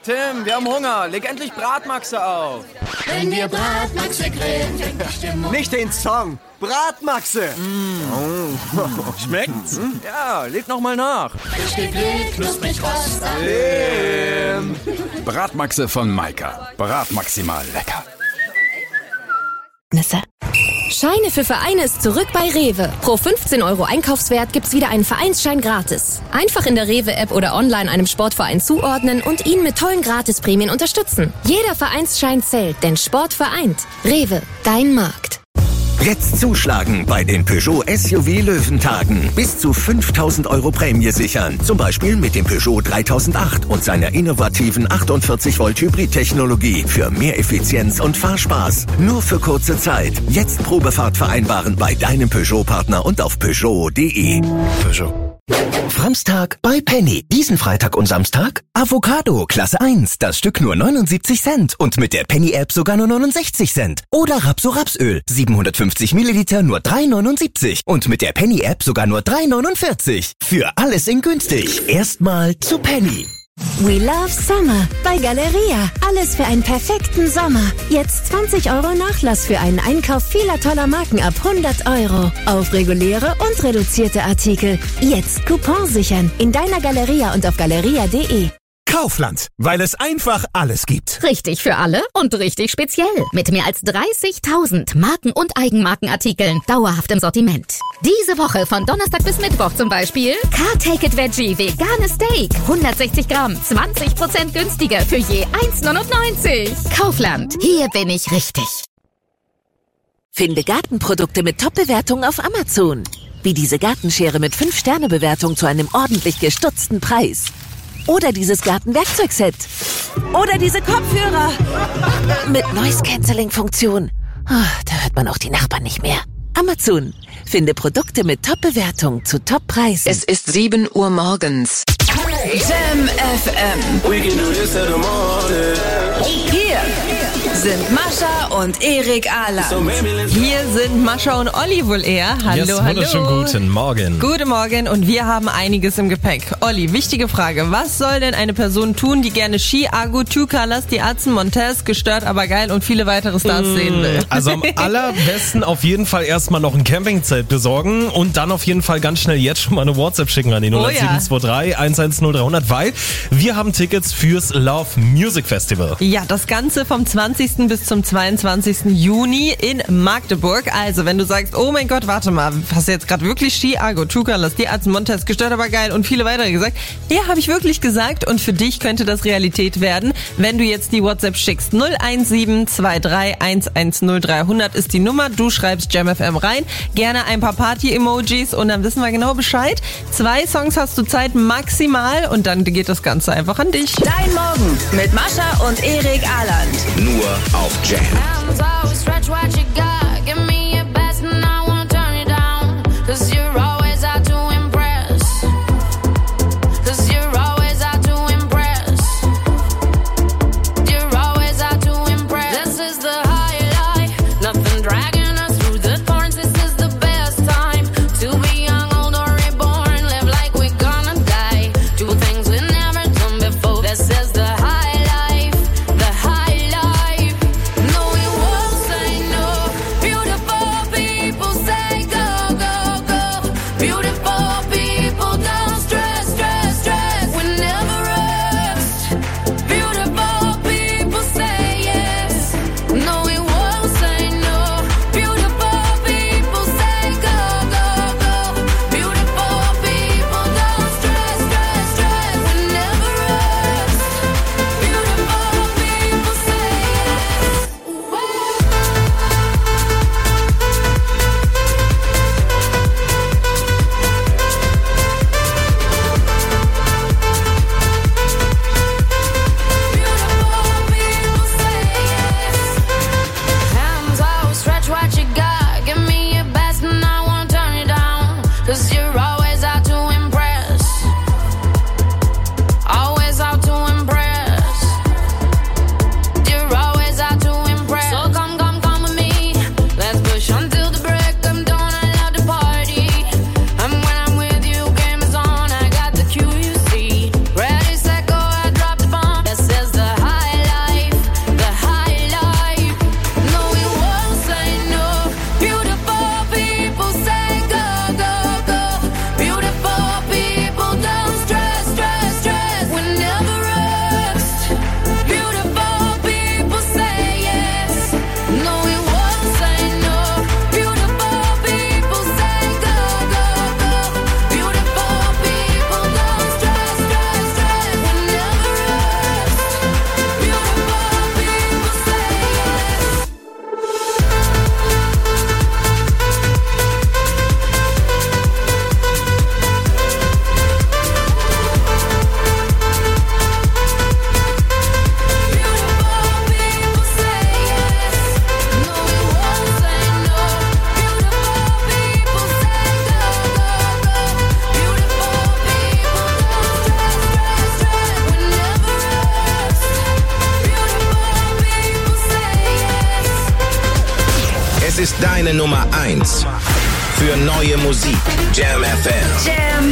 Tim, wir haben Hunger. Leg endlich Bratmaxe auf. Wenn wir Bratmaxe grillen, fängt die Stimmung. Nicht den Song, Bratmaxe. Schmeckt's? Ja, leg noch mal nach. Frisch gegrillt, knusprig Rost. Bratmaxe von Maika. Bratmaximal lecker. Scheine für Vereine ist zurück bei Rewe. Pro 15 € Einkaufswert gibt's wieder einen Vereinsschein gratis. Einfach in der Rewe-App oder online einem Sportverein zuordnen und ihn mit tollen Gratisprämien unterstützen. Jeder Vereinsschein zählt, denn Sport vereint. Rewe, dein Markt. Jetzt zuschlagen bei den Peugeot SUV Löwentagen. Bis zu 5.000 € Prämie sichern. Zum Beispiel mit dem Peugeot 3008 und seiner innovativen 48-Volt Hybrid-Technologie für mehr Effizienz und Fahrspaß. Nur für kurze Zeit. Jetzt Probefahrt vereinbaren bei deinem Peugeot-Partner und auf Peugeot.de. Peugeot. Framstag bei Penny. Diesen Freitag und Samstag Avocado Klasse 1, das Stück nur 79 Cent und mit der Penny-App sogar nur 69 Cent. Oder Rapsöl 750 Milliliter nur 3,79 und mit der Penny-App sogar nur 3,49. Für alles in günstig. Erstmal zu Penny. We love Summer bei Galeria. Alles für einen perfekten Sommer. Jetzt 20 € Nachlass für einen Einkauf vieler toller Marken ab 100 € auf reguläre und reduzierte Artikel. Jetzt Coupon sichern in deiner Galeria und auf galeria.de. Kaufland, weil es einfach alles gibt. Richtig für alle und richtig speziell. Mit mehr als 30.000 Marken- und Eigenmarkenartikeln dauerhaft im Sortiment. Diese Woche von Donnerstag bis Mittwoch zum Beispiel Car-Take-It Veggie veganes Steak. 160 Gramm, 20% günstiger für je 1,99. Kaufland, hier bin ich richtig. Finde Gartenprodukte mit Top-Bewertungen auf Amazon. Wie diese Gartenschere mit 5-Sterne-Bewertung zu einem ordentlich gestutzten Preis. Oder dieses Gartenwerkzeugset. Oder diese Kopfhörer. Mit Noise-Canceling-Funktion. Da hört man auch die Nachbarn nicht mehr. Amazon. Finde Produkte mit Top-Bewertung zu Top-Preisen. Es ist 7 Uhr morgens. Jam FM. Hier sind Mascha und Erik Aland. Hier sind Mascha und Olli wohl eher. Hallo, hallo. Wunderschönen guten Morgen. Guten Morgen und wir haben einiges im Gepäck. Olli, wichtige Frage. Was soll denn eine Person tun, die gerne Ski, Argo, Two Colors, die Atzen, Montez, Gestört, aber geil und viele weitere Stars sehen will? Also am allerbesten auf jeden Fall erstmal noch ein Campingzelt besorgen und dann auf jeden Fall ganz schnell jetzt schon mal eine WhatsApp schicken an die 01723 110300, weil wir haben Tickets fürs Love Music Festival. Ja, das Ganze vom 20. bis zum 22. Juni in Magdeburg. Also, wenn du sagst, oh mein Gott, warte mal, hast du jetzt gerade wirklich Ski, Argo, Two Colors, die Atzen, Montez, Gestört, aber geil und viele weitere gesagt? Ja, habe ich wirklich gesagt und für dich könnte das Realität werden, wenn du jetzt die WhatsApp schickst. 01723 110300 ist die Nummer. Du schreibst JamFM rein. Gerne ein paar Party-Emojis und dann wissen wir genau Bescheid. 2 Songs hast du Zeit maximal und dann geht das Ganze einfach an dich. Dein Morgen mit Mascha und Erik Aland. Nur auf Jam. Es ist deine Nummer 1 für neue Musik. Jam FM. Jam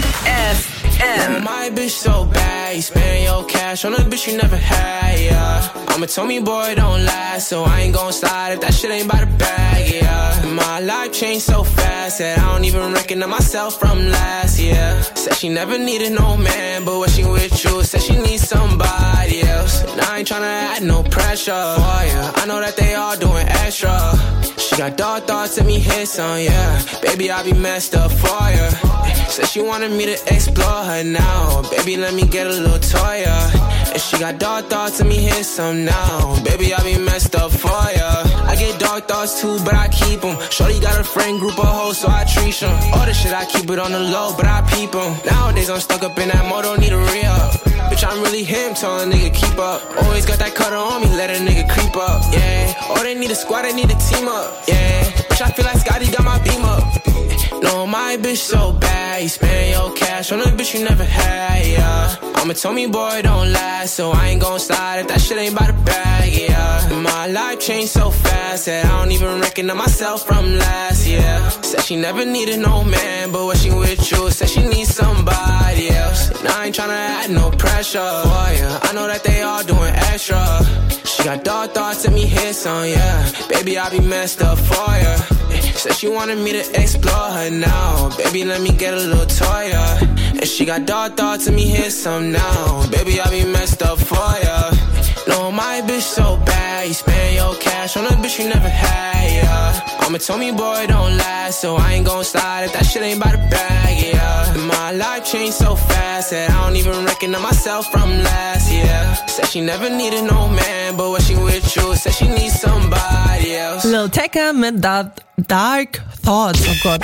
FM. My bitch so bad, you spend your cash on a bitch you never had, yeah. I'm a Tommy boy, don't last, so I ain't gon' slide if that shit ain't by the bag, yeah. My life changed so fast that I don't even recognize myself from last year. Said she never needed no man, but when she with you, said she needs somebody else. And I ain't tryna add no pressure for ya. I know that they all doing extra. She got dark thoughts, let me hit some, yeah. Baby, I be messed up for ya. Said she wanted me to explore her now. Baby, let me get a little toy, yeah. And she got dark thoughts, let me hit some now. Baby, I be messed up for ya. I get dark thoughts too, but I keep them. Shorty got a friend group of hoes, so I treat them. All the shit, I keep it on the low, but I peep them. Nowadays, I'm stuck up in that mode, don't need a re-up. Bitch, I'm really him, tell a nigga keep up. Always got that cutter on me, let a nigga creep up, yeah. Oh, they need a squad, they need a team up, yeah. Bitch, I feel like Scotty got my beam up. No, my bitch so bad, you spend your cash on a bitch you never had, yeah. I'm a Tommy boy, don't last, so I ain't gon' slide if that shit ain't by the bag, yeah. My life changed so fast that I don't even recognize myself from last year. Said she never needed no man, but when she with you, said she needs somebody else. And I ain't tryna add no pressure for ya. I know that they all doing extra. She got dark thoughts, let me hit some, yeah. Baby, I be messed up for ya. Said she wanted me to explore her now. Baby, let me get a little toy, yeah. And she got dark thoughts, let me hit some now. Baby, I be messed up for ya. No, my bitch so bad, you spend your cash on a bitch you never had, yeah. I'm a Tommy boy, don't last, so I ain't gon' slide if that shit ain't by the bag, yeah. My life changed so fast that I don't even recognize myself from last year. Said she never needed no man, but when she with you, said she needs somebody else. Lil Tecca mit Dark Thoughts, oh Gott.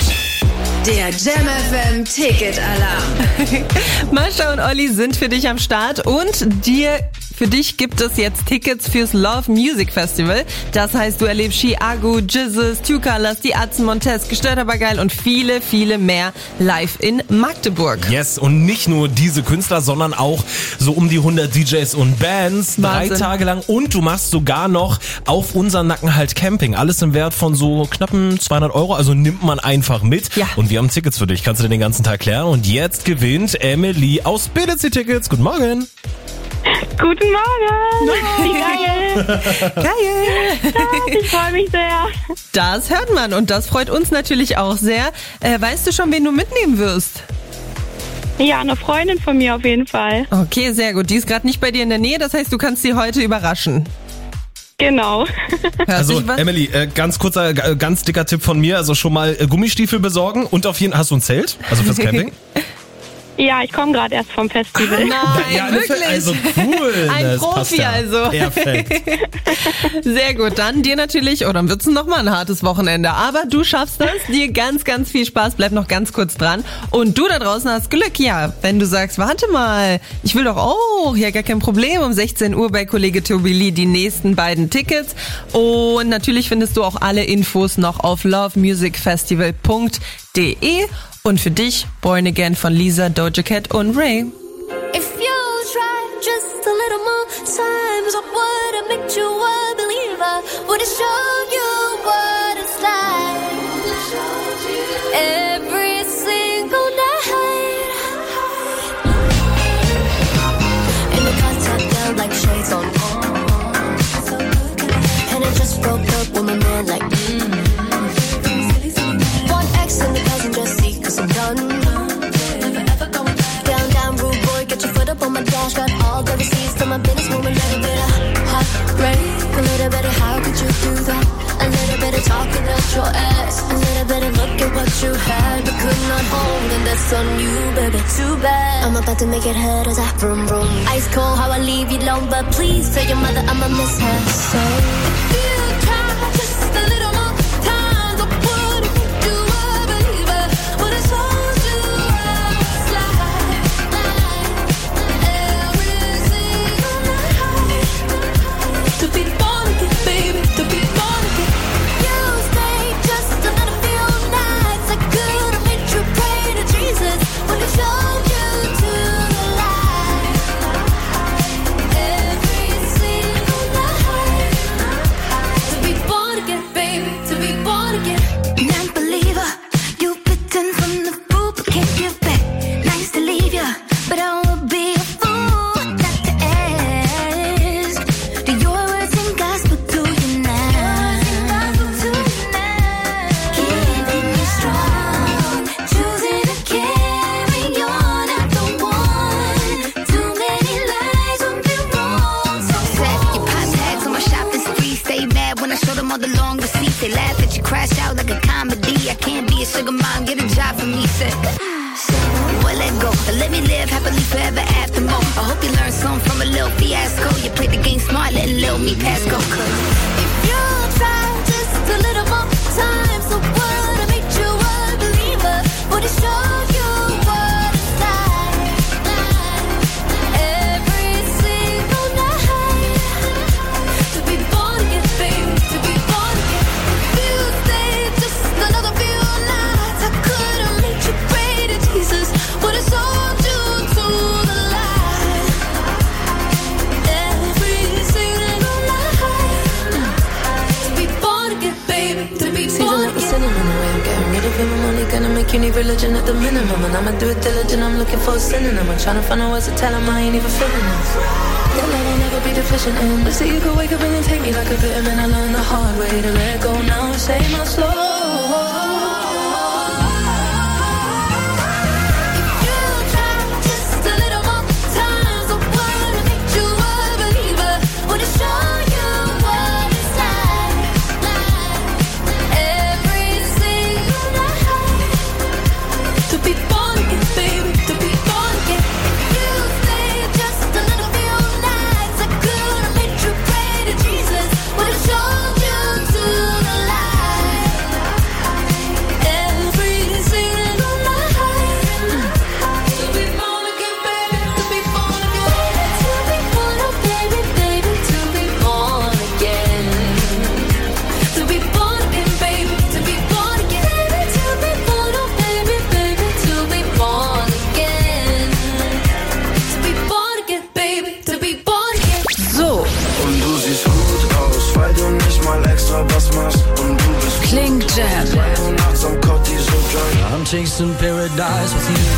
Der Jam FM Ticket Alarm. Mascha und Olli sind für dich am Start und für dich gibt es jetzt Tickets fürs Love Music Festival. Das heißt, du erlebst Chiago, Jizzes, Two Colors, die Atzen, Montez, Gestört aber geil und viele, viele mehr live in Magdeburg. Yes, und nicht nur diese Künstler, sondern auch so um die 100 DJs und Bands. Wahnsinn. 3 Tage lang und du machst sogar noch auf unseren Nacken halt Camping. Alles im Wert von so knappen 200 €, also nimmt man einfach mit. Ja. Und wir haben Tickets für dich, kannst du dir den ganzen Tag klären. Und jetzt gewinnt Emily aus BDC Tickets. Guten Morgen. Guten Morgen! Wie geil! Geil! Ich freue mich sehr. Das hört man und das freut uns natürlich auch sehr. Weißt du schon, wen du mitnehmen wirst? Ja, eine Freundin von mir auf jeden Fall. Okay, sehr gut. Die ist gerade nicht bei dir in der Nähe, das heißt, du kannst sie heute überraschen. Genau. Also Emily, ganz dicker Tipp von mir, also schon mal Gummistiefel besorgen und auf jeden Fall, hast du ein Zelt? Also fürs Camping? Ja, ich komme gerade erst vom Festival. Nein, ja, wirklich? Also cool. Ein Profi ja. also. Perfekt. Sehr gut, dann dir natürlich, dann wird's nochmal ein hartes Wochenende. Aber du schaffst das, dir ganz, ganz viel Spaß, bleib noch ganz kurz dran. Und du da draußen hast Glück, ja, wenn du sagst, warte mal, ich will doch auch, ja gar kein Problem, um 16 Uhr bei Kollege Tobi Lee die nächsten beiden Tickets. Und natürlich findest du auch alle Infos noch auf lovemusicfestival.de. Und für dich, Born Again von Lisa, Doja Cat und Ray. If you try just a little more times, I would've made you a believer. Would've showed you what it's like. Every single night. In the contact down like shades on. And I just broke up with my man like One ex and the cousin just see cause I'm done. Down, rude boy, get your foot up on my dash. Got all the receipts to my business woman. Little bit of heartbreak, a little bit of how could you do that? A little bit of talking at your ass, a little bit of look at what you had but could not hold, and that's on you, baby. Too bad. I'm about to make it hurt as I vroom vroom. Ice cold, how I leave you alone, but please tell your mother I'ma miss her. So if you try just a little more time, I would've made you a believer. Would've told you I was like every single night. To be born again, baby, to be born again. You stayed just another few nights. I could've made you pray to Jesus. Would've showed you to the light. Every single night. I can't be a sugar mom, get a job for me, said. Well, let go, let me live happily forever after more. I hope you learned something from a little fiasco. You played the game smart, letting little me pass go. Cause if you try just a little more time, so what I make you a believer, would it show you what it's like? Every single night, to be born again, baby, to be born again. If you stay just another few nights, I could've made you pray to Jesus, but it's all due to the light. Every single night, to be born again, baby, to be born again. Sinning on the way, I'm getting rid of him. I'm only gonna make you need religion at the minimum, and I'ma do it diligent. I'm looking for a synonym. I'm trying to find out words to tell him I ain't even feeling this. That love will never be deficient in. But see, you could wake up and then take me like a vitamin. I learned the hard way to let go. Now say my slow. Klingt Jam. I'm chasing paradise with you.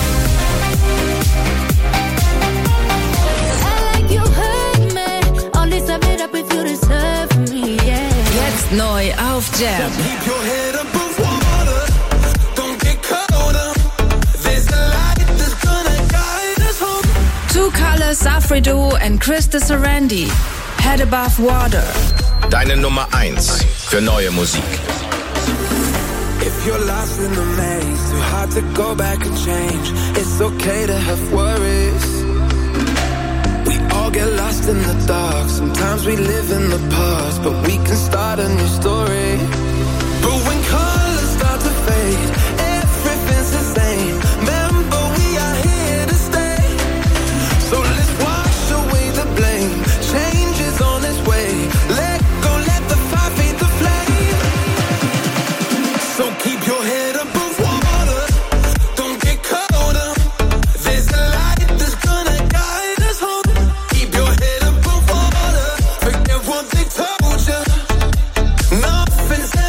Like you hurt me, all this I made up with you deserve me, yeah. Jetzt neu auf Jam. Two Colors, Safri Duo and Krista Sarandi. Head Above Water. Deine Nummer 1 für neue Musik. If you're lost in the maze, too hard to go back and change. It's okay to have worries. We all get lost in the dark. Sometimes we live in the past, but we can start a new story. But when colors start to fade, everything's the same. Remember, we are here to stay. So let's wash away the blame. Change is on its way. Let go, let the fire feed the flame. So keep your head above water. Don't get caught up. There's a light that's gonna guide us home. Keep your head above water. Forget what they told you. Nothing's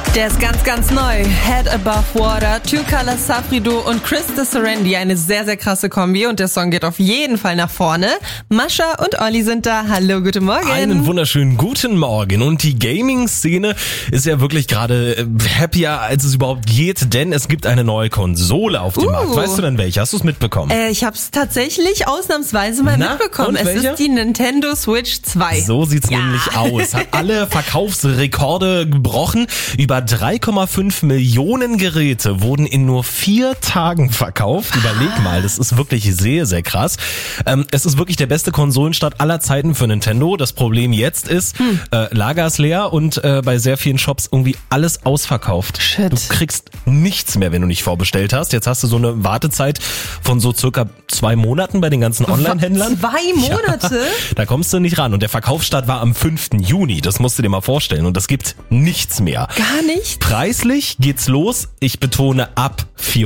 Der ist ganz, ganz neu. Head Above Water, Two Colors, Safrido und Krista Serendi. Eine sehr, sehr krasse Kombi und der Song geht auf jeden Fall nach vorne. Mascha und Olli sind da. Hallo, guten Morgen. Einen wunderschönen guten Morgen. Und die Gaming-Szene ist ja wirklich gerade happier, als es überhaupt geht, denn es gibt eine neue Konsole auf dem Markt. Weißt du denn welche? Hast du es mitbekommen? Ich habe es tatsächlich ausnahmsweise mal mitbekommen. Es ist die Nintendo Switch 2. So sieht's nämlich aus. Hat alle Verkaufsrekorde gebrochen. Über 3,5 Millionen Geräte wurden in nur 4 Tagen verkauft. Überleg mal, das ist wirklich sehr, sehr krass. Es ist wirklich der beste Konsolenstart aller Zeiten für Nintendo. Das Problem jetzt ist, Lager ist leer und bei sehr vielen Shops irgendwie alles ausverkauft. Shit. Du kriegst nichts mehr, wenn du nicht vorbestellt hast. Jetzt hast du so eine Wartezeit von so circa 2 Monaten bei den ganzen Online-Händlern. 2 Monate? Ja, da kommst du nicht ran. Und der Verkaufsstart war am 5. Juni. Das musst du dir mal vorstellen. Und es gibt nichts mehr. Gar nicht? Preislich geht's los, ich betone ab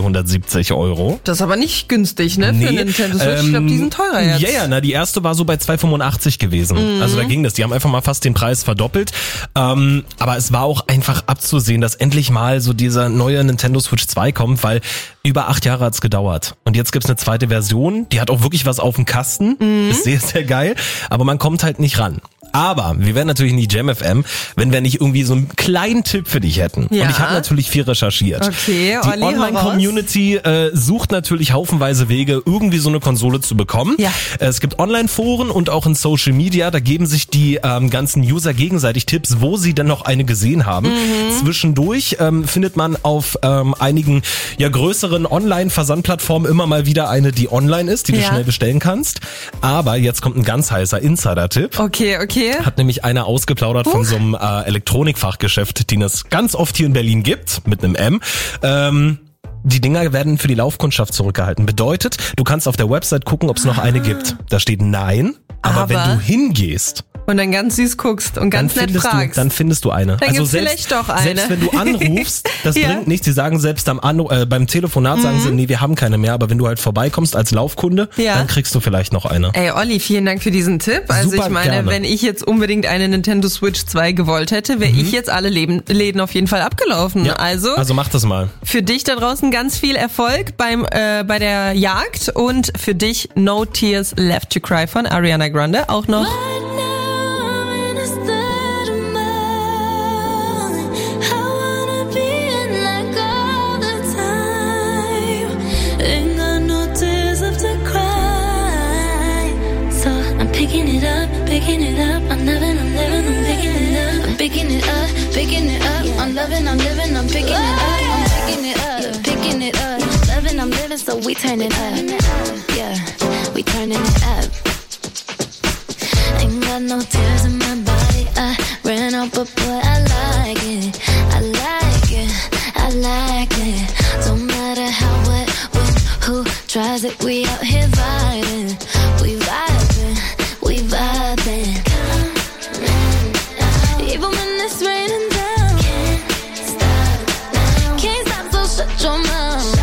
470 €. Das ist aber nicht günstig, ne? Für Nintendo Switch. Ich glaube, die sind teurer jetzt. Ja, die erste war so bei 2,85 gewesen. Also da ging das. Die haben einfach mal fast den Preis verdoppelt. Aber es war auch einfach abzusehen, dass endlich mal so dieser neue Nintendo Switch 2 kommt, weil über 8 Jahre hat's gedauert. Und jetzt gibt's eine zweite Version, die hat auch wirklich was auf dem Kasten. Ist sehr, sehr geil. Aber man kommt halt nicht ran. Aber wir wären natürlich nicht Jam FM, wenn wir nicht irgendwie so einen kleinen Tipp für dich hätten. Ja. Und ich habe natürlich viel recherchiert. Okay, die Online-Community sucht natürlich haufenweise Wege, irgendwie so eine Konsole zu bekommen. Ja. Es gibt Online-Foren und auch in Social Media, da geben sich die ganzen User gegenseitig Tipps, wo sie denn noch eine gesehen haben. Zwischendurch findet man auf einigen größeren Online-Versandplattformen immer mal wieder eine, die online ist, die du schnell bestellen kannst. Aber jetzt kommt ein ganz heißer Insider-Tipp. Okay. Hat nämlich einer ausgeplaudert von so einem Elektronikfachgeschäft, den es ganz oft hier in Berlin gibt, mit einem M. Die Dinger werden für die Laufkundschaft zurückgehalten. Bedeutet, du kannst auf der Website gucken, ob es noch eine gibt. Da steht nein, aber wenn du hingehst und dann ganz süß guckst und ganz nett fragst, dann findest du eine. Dann gibt's vielleicht doch eine. Selbst wenn du anrufst, das bringt nichts. Sie sagen selbst beim Telefonat, sagen sie, nee, wir haben keine mehr. Aber wenn du halt vorbeikommst als Laufkunde, dann kriegst du vielleicht noch eine. Ey, Olli, vielen Dank für diesen Tipp. Also Super, ich meine, gerne. wenn ich jetzt unbedingt eine Nintendo Switch 2 gewollt hätte, wäre ich jetzt alle Läden auf jeden Fall abgelaufen. Ja, also mach das mal. Für dich da draußen ganz viel Erfolg bei der Jagd und für dich No Tears Left to Cry von Ariana Grande auch noch. Picking it up, I'm living, I'm picking it up. I'm picking it up, I'm loving, I'm living, I'm picking it up. I'm picking it up, picking it up. Loving, I'm living, so we turn it up. Yeah, we turning it up. Ain't got no tears in my body, I ran out, but boy, I like it. I like it, I like it. Don't matter how, what, when, who tries it, we out here vibing. We vibing. We vibing. Even when it's raining down, can't stop, so shut your mouth.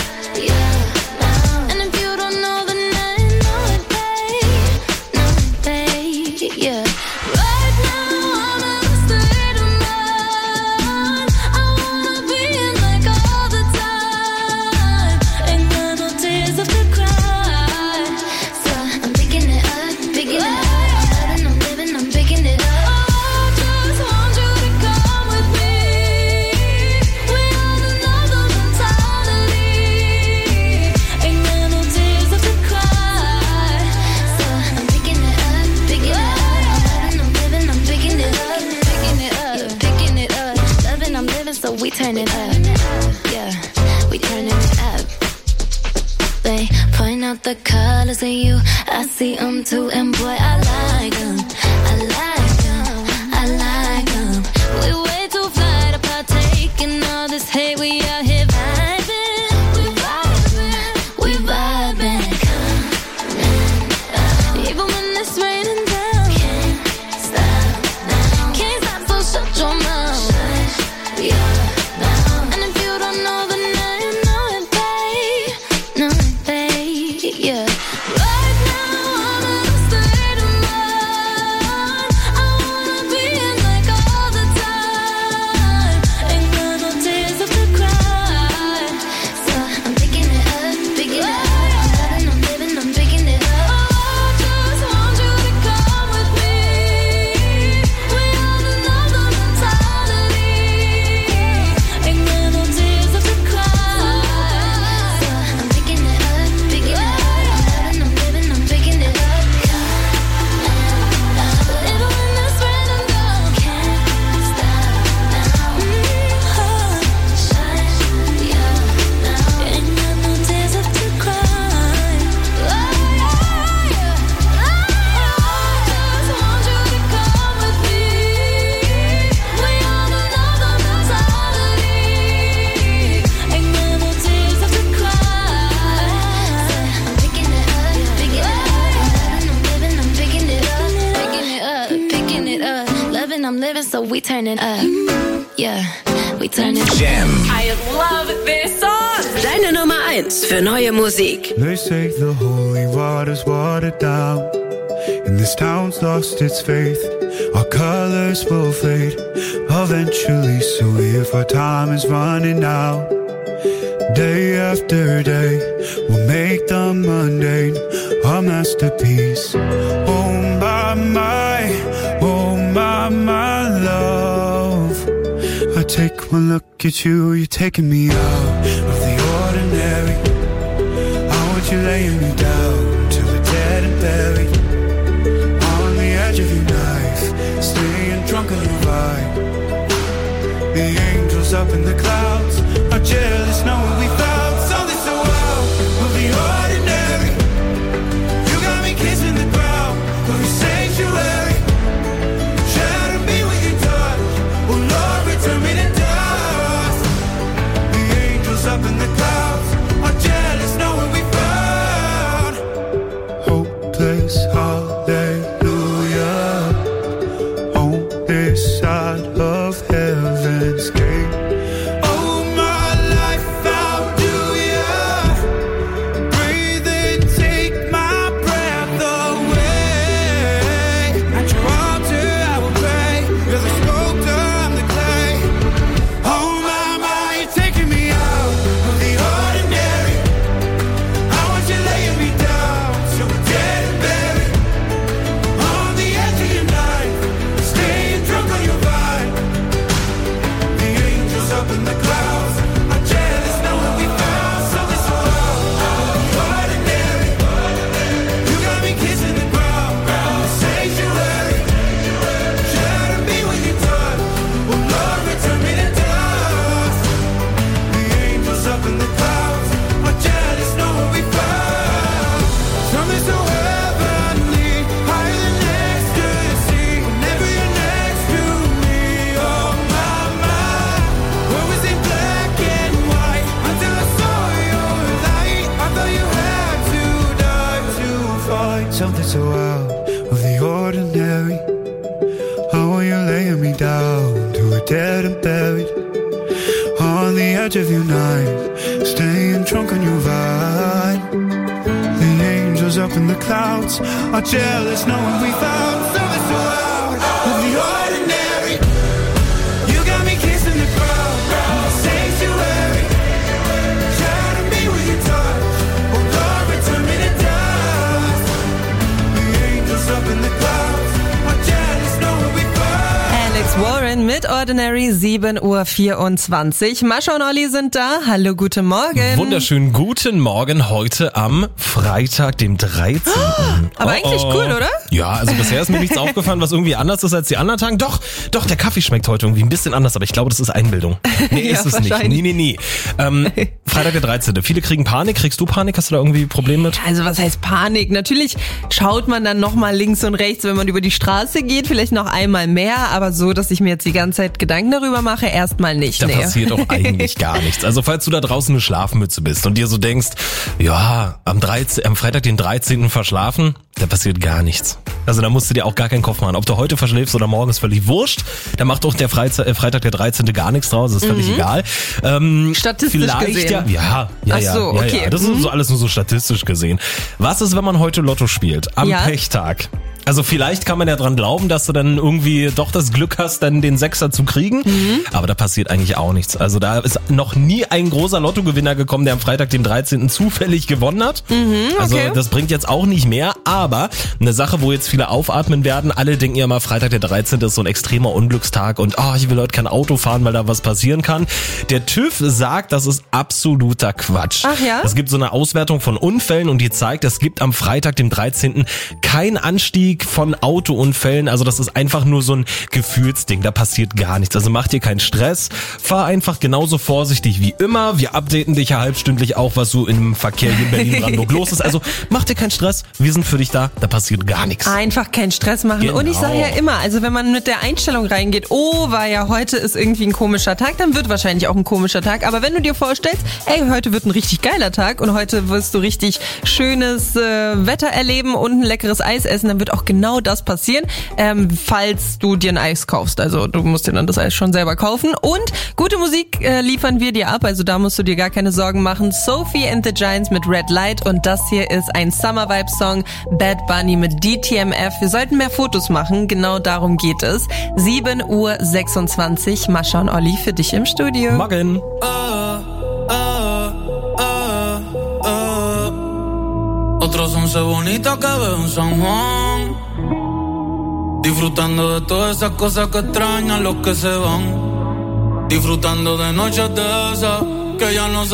And if you don't know, then I know it, babe. Yeah. Right now I'm in a state of mind. I wanna be in like all the time. Ain't got no tears left to cry. So I'm picking it up. Picking it up, I'm living, I'm picking it up. I just want you to come with me. We on another mentality. Ain't got no tears left to cry. So I'm picking it up, I'm living, I'm picking it up. Picking it up, loving, I'm living, so we turn it up. Yeah, we turning it up. They point out the colors in you, I see them too, and boy, I like them. I like them, I like them. We way too fly to partake in all this hate, we out here vibing. We vibing, we vibing. Even when it's raining down, can't stop, so shut your mouth. And if you don't know, then I know it, babe. Know it, babe. Yeah. Right now I'm in a state of mind. living, so we turning up. Yeah, we turning Jam. I love this song. Deine Nummer 1 für neue Musik. They say the holy water's watered down, and this town's lost its faith. Our colors will fade eventually, so if our time is running out, day after day, we'll make the mundane a masterpiece. Oh my love, I take one look at you, you're taking me out of the ordinary. I want you laying me down till we're dead and buried, on the edge of your knife, staying drunk on your vibe. The angels up in the clouds are jealous knowing we found something so out of the ordinary. You got me kissing the ground of your sanctuary. Shatter me with your touch, oh Lord, return me to dust. The angels up in the clouds are jealous knowing we found hopeless hallelujah on this side of heaven's gate. Something so out of the ordinary. How are you laying me down to a dead and buried, on the edge of your night, staying drunk on your vibe. The angels up in the clouds are jealous knowing we found something so out of the ordinary. You got me kissing the ground, sanctuary. Shatter me with your touch, oh Lord, return me to dust. The angels up in the clouds are jealous knowing we found. Alex Warren mit Ordinary, 7:24 Uhr. Mascha und Olli sind da. Hallo, guten Morgen. Wunderschönen guten Morgen heute am Freitag, dem 13. Aber eigentlich cool, oder? Ja, also bisher ist mir nichts aufgefallen, was irgendwie anders ist als die anderen Tagen. Doch, der Kaffee schmeckt heute irgendwie ein bisschen anders, aber ich glaube, das ist Einbildung. Nee, Ja, ist es nicht. Nee. Freitag der 13. Viele kriegen Panik. Kriegst du Panik? Hast du da irgendwie Probleme mit? Also was heißt Panik? Natürlich schaut man dann nochmal links und rechts, wenn man über die Straße geht, vielleicht noch einmal mehr, aber so, dass ich mir jetzt die ganze Zeit Gedanken darüber mache, erstmal nicht. Da passiert auch eigentlich gar nichts. Also falls du da draußen eine Schlafmütze bist und dir so denkst, ja, am Freitag den 13. verschlafen, da passiert gar nichts. Also da musst du dir auch gar keinen Kopf machen. Ob du heute verschläfst oder morgen ist völlig wurscht. Da macht auch der Freitag der 13. gar nichts draus, ist völlig egal. Statistisch vielleicht gesehen. Ja. Ach so, okay. Ja. Das ist so alles nur so statistisch gesehen. Was ist, wenn man heute Lotto spielt? Am Pechtag. Also vielleicht kann man ja dran glauben, dass du dann irgendwie doch das Glück hast, dann den Sechser zu kriegen. Aber da passiert eigentlich auch nichts. Also da ist noch nie ein großer Lottogewinner gekommen, der am Freitag, dem 13. zufällig gewonnen hat. Also das bringt jetzt auch nicht mehr. Aber eine Sache, wo jetzt viele aufatmen werden, alle denken ja mal, Freitag der 13. ist so ein extremer Unglückstag und ich will heute kein Auto fahren, weil da was passieren kann. Der TÜV sagt, das ist absoluter Quatsch. Ach ja? Es gibt so eine Auswertung von Unfällen und die zeigt, es gibt am Freitag, dem 13. keinen Anstieg von Autounfällen. Also das ist einfach nur so ein Gefühlsding. Da passiert gar nichts. Also mach dir keinen Stress. Fahr einfach genauso vorsichtig wie immer. Wir updaten dich ja halbstündlich auch, was so im Verkehr hier in Berlin-Brandenburg los ist. Also mach dir keinen Stress. Wir sind für dich da. Da passiert gar nichts. Einfach keinen Stress machen. Genau. Und ich sage ja immer, also wenn man mit der Einstellung reingeht, war ja heute ist irgendwie ein komischer Tag, dann wird wahrscheinlich auch ein komischer Tag. Aber wenn du dir vorstellst, heute wird ein richtig geiler Tag und heute wirst du richtig schönes Wetter erleben und ein leckeres Eis essen, dann wird auch genau das passieren, falls du dir ein Eis kaufst. Also du musst dir dann das Eis schon selber kaufen. Und gute Musik liefern wir dir ab, also da musst du dir gar keine Sorgen machen. Sophie and the Giants mit Red Light und das hier ist ein Summer Vibe Song, Bad Bunny mit DTMF. Wir sollten mehr Fotos machen, genau darum geht es. 7:26 Uhr, Mascha und Olli für dich im Studio. Morgen. Otros once bonitas que veo en San Juan, disfrutando de todas esas cosas que extrañan los que se van, disfrutando de noches de esas que ya no se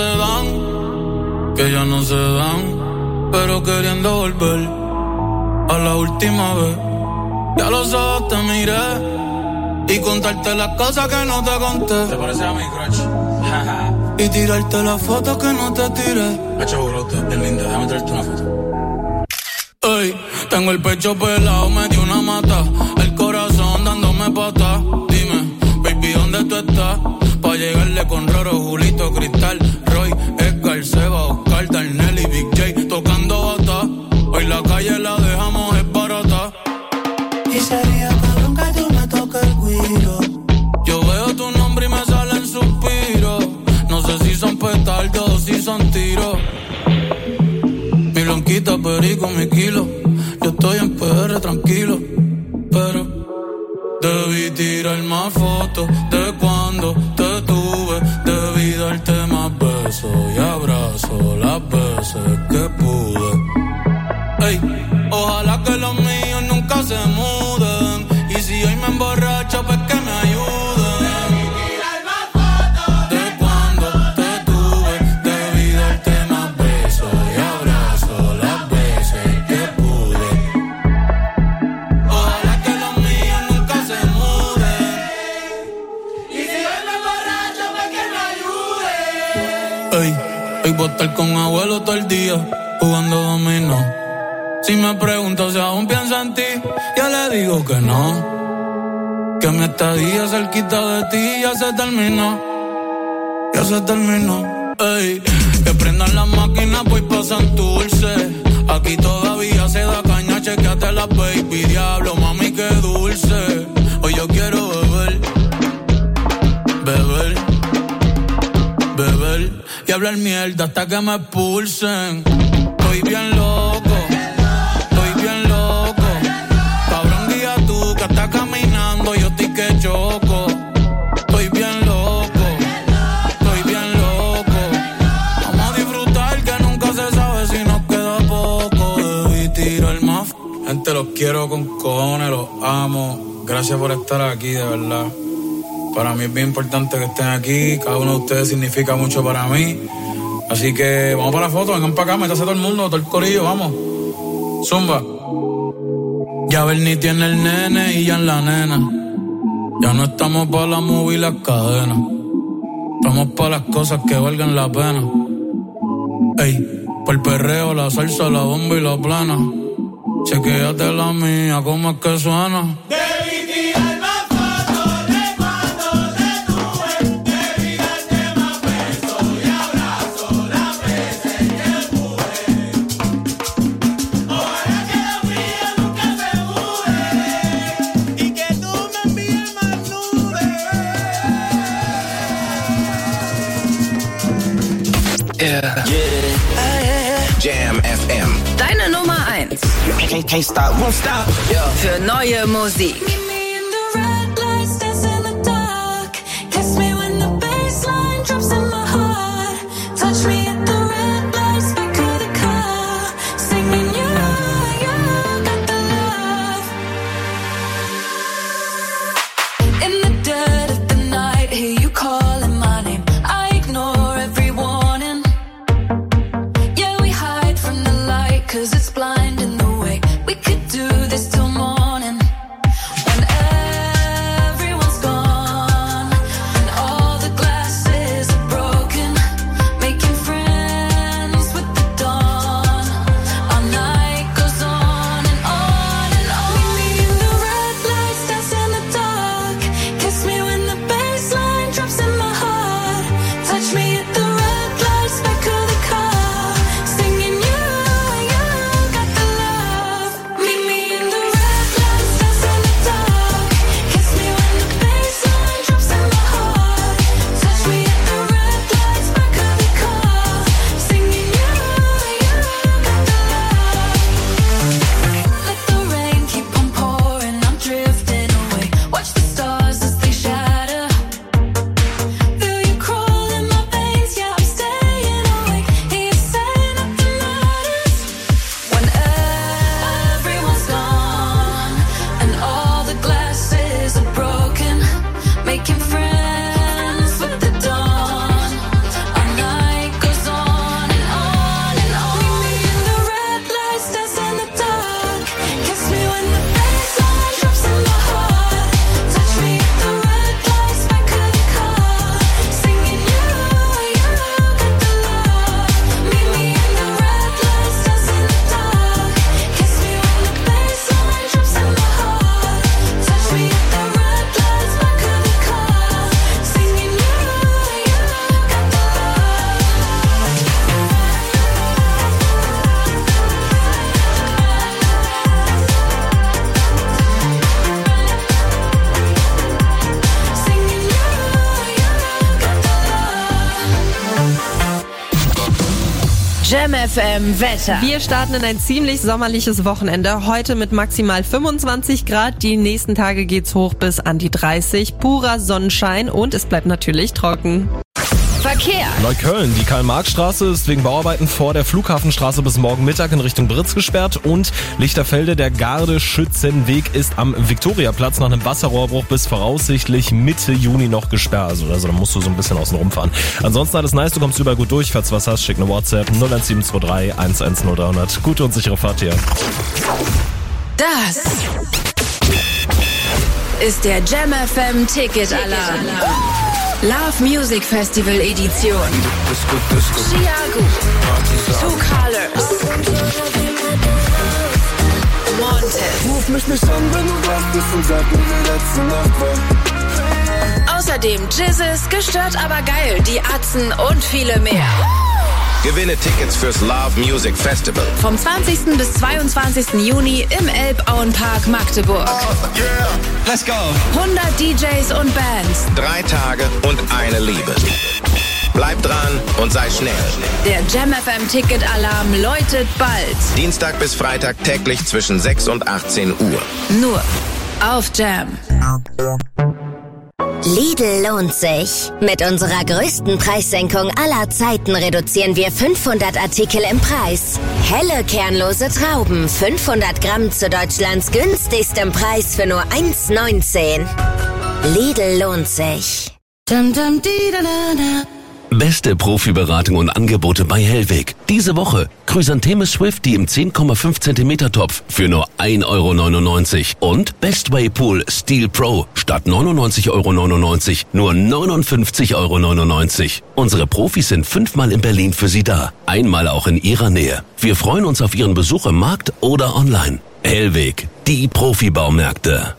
dan, pero queriendo volver a la última vez. Ya los ojos te miré y contarte las cosas que no te conté. ¿Te parece a mi crush? Y tirarte las fotos que no te tiré. Hacho, brote, es linda, déjame traerte una foto. Ey, tengo el pecho pelado, me dio una mata, el corazón dándome patas. Dime, baby, ¿dónde tú estás? Pa' llegarle con Roro, Julito, Cristal, Roy, Edgar, Seba, Oscar, Darnell y Big J tocando bata. Hoy la calle la dejamos es barata. Y sería cabrón que tú me toques el guiro. Yo veo tu nombre y me salen suspiros. No sé si son petardos o si son tiros. Mi blanquita, perico, mi kilo. Yo estoy en PR tranquilo, pero debí tirar más fotos de cuando te tuve. Debí darte más besos y abrazos las veces que pude. Ey, ojalá que los míos nunca se muden. Y si hoy me emborracho, pues que me ayuden. Hoy voy a estar con abuelo todo el día jugando dominó. Si me pregunto si aún pienso en ti, yo le digo que no. Que mi estadía cerquita de ti ya se terminó. Ya se terminó. Ey, que prendan las máquinas, pues pasan dulce. Aquí todavía se da caña, chequeate la baby. Diablo, mami, qué dulce. Hoy yo quiero beber, beber, beber y hablar mierda hasta que me expulsen. Estoy bien loco, estoy bien loco. Cabrón, guía tú que estás caminando, yo estoy que choco. Estoy bien loco, estoy bien loco. Vamos a disfrutar que nunca se sabe si nos queda poco. Debí tirar más. Gente, los quiero con cojones, los amo. Gracias por estar aquí, de verdad. Para mí es bien importante que estén aquí. Cada uno de ustedes significa mucho para mí. Así que vamos para la foto, vengan para acá, métase todo el mundo, todo el corillo, vamos. Zumba. Ya Bernie tiene el nene y ya en la nena. Ya no estamos para la movie y las cadenas. Estamos para las cosas que valgan la pena. Ey, por el perreo, la salsa, la bomba y la plana. Chequéate la mía, cómo es que suena. Jam FM. Deine Nummer 1. Can't stop, won't stop. Für neue Musik. Cause it's blinding the way we could do this till morning. When Jam FM Wetter. Wir starten in ein ziemlich sommerliches Wochenende. Heute mit maximal 25 Grad. Die nächsten Tage geht's hoch bis an die 30. Purer Sonnenschein und es bleibt natürlich trocken. Verkehr. Neukölln, die Karl-Marx-Straße ist wegen Bauarbeiten vor der Flughafenstraße bis morgen Mittag in Richtung Britz gesperrt und Lichterfelde, der Garde-Schützenweg ist am Viktoriaplatz nach einem Wasserrohrbruch bis voraussichtlich Mitte Juni noch gesperrt. Also da musst du so ein bisschen außen rumfahren. Ansonsten alles nice, du kommst überall gut durch. Falls du was hast, schick eine WhatsApp 01723 110300. Gute und sichere Fahrt hier. Das ist der Jam FM Ticket-Alarm. Love Music Festival Edition. Chiago, Two Colors, Montez. Ruf mich nicht an, wenn du wach bist und sag mir, wie letzte Nacht war. Außerdem Jizzes, gestört aber geil, die Atzen und viele mehr. Gewinne Tickets fürs Love Music Festival. Vom 20. bis 22. Juni im Elbauenpark Magdeburg. Oh, yeah. Let's go. 100 DJs und Bands. 3 Tage und eine Liebe. Bleib dran und sei schnell. Der Jam FM Ticket-Alarm läutet bald. Dienstag bis Freitag täglich zwischen 6 und 18 Uhr. Nur auf Jam. Lidl lohnt sich. Mit unserer größten Preissenkung aller Zeiten reduzieren wir 500 Artikel im Preis. Helle kernlose Trauben, 500 Gramm zu Deutschlands günstigstem Preis für nur 1,19. Lidl lohnt sich. Beste Profiberatung und Angebote bei Hellweg. Diese Woche Chrysantheme Swifty im 10,5 cm Topf für nur 1,99 € und Best Way Pool Steel Pro statt 99,99 € nur 59,99 €. Unsere Profis sind 5-mal in Berlin für Sie da, einmal auch in Ihrer Nähe. Wir freuen uns auf Ihren Besuch im Markt oder online. Hellweg, die Profibaumärkte.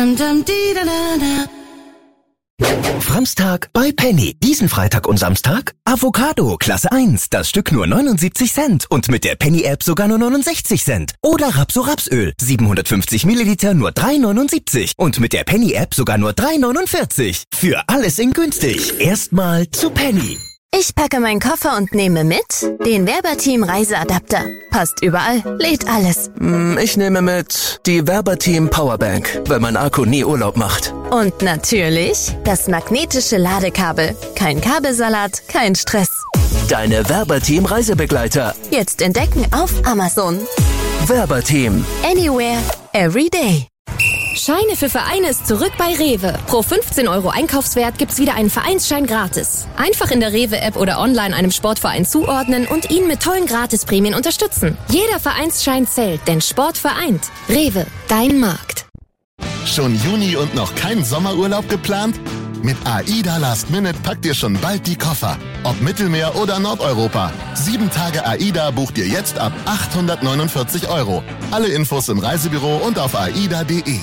Framstag bei Penny. Diesen Freitag und Samstag Avocado Klasse 1, das Stück nur 79 Cent und mit der Penny-App sogar nur 69 Cent. Oder Rapso-Rapsöl, 750 Milliliter nur 3,79 und mit der Penny-App sogar nur 3,49. Für alles in günstig. Erstmal zu Penny. Ich packe meinen Koffer und nehme mit den Werberteam Reiseadapter. Passt überall, lädt alles. Ich nehme mit die Werberteam Powerbank, weil mein Akku nie Urlaub macht. Und natürlich das magnetische Ladekabel. Kein Kabelsalat, kein Stress. Deine Werberteam Reisebegleiter. Jetzt entdecken auf Amazon. Werberteam. Anywhere, every day. Scheine für Vereine ist zurück bei Rewe. Pro 15 € Einkaufswert gibt's wieder einen Vereinsschein gratis. Einfach in der Rewe-App oder online einem Sportverein zuordnen und ihn mit tollen Gratisprämien unterstützen. Jeder Vereinsschein zählt, denn Sport vereint. Rewe, dein Markt. Schon Juni und noch kein Sommerurlaub geplant? Mit AIDA Last Minute packt ihr schon bald die Koffer. Ob Mittelmeer oder Nordeuropa. 7 Tage AIDA bucht ihr jetzt ab 849 €. Alle Infos im Reisebüro und auf aida.de.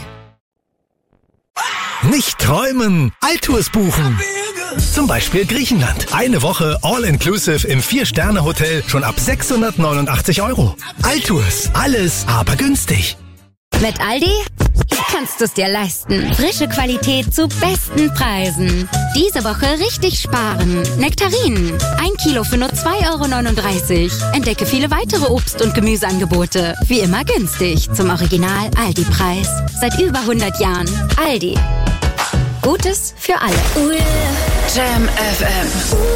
Nicht träumen, Altours buchen. Zum Beispiel Griechenland. Eine Woche All-Inclusive im 4-Sterne-Hotel schon ab 689 €. Altours, alles aber günstig. Mit Aldi kannst du es dir leisten. Frische Qualität zu besten Preisen. Diese Woche richtig sparen. Nektarinen. 1 Kilo für nur 2,39 €. Entdecke viele weitere Obst- und Gemüseangebote. Wie immer günstig. Zum Original Aldi-Preis. Seit über 100 Jahren. Aldi. Gutes für alle. Jam FM.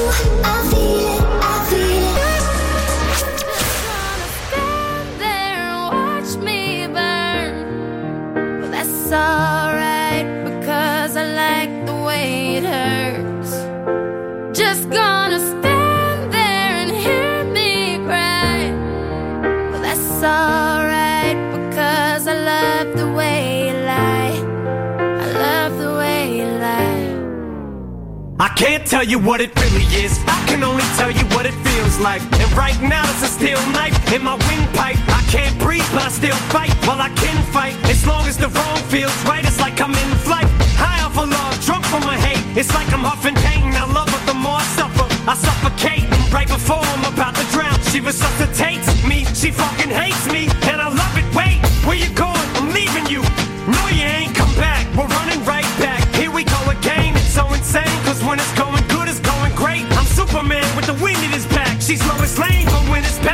Alright, because I like the way it hurts. Just gonna stand there and hear me cry. Well, that's alright, because I love the way you lie. I love the way you lie. I can't tell you what it really is. I can only tell you what it feels like. And right now it's a steel knife in my windpipe. I can't breathe, but I still fight. Well, I can fight as long as the wrong feels right. It's like I'm in flight, high off of love, drunk from my hate. It's like I'm huffing pain. I love her the more I suffer. I suffocate right before I'm about to drown. She resuscitates me. She fucking hates me, and I love it. Wait, where you going? I'm leaving you. No, you ain't come back. We're running right back. Here we go again. It's so insane, cause when it's going good, it's going great. I'm Superman with the wind in his back. She's Lois Lane, but when it's back,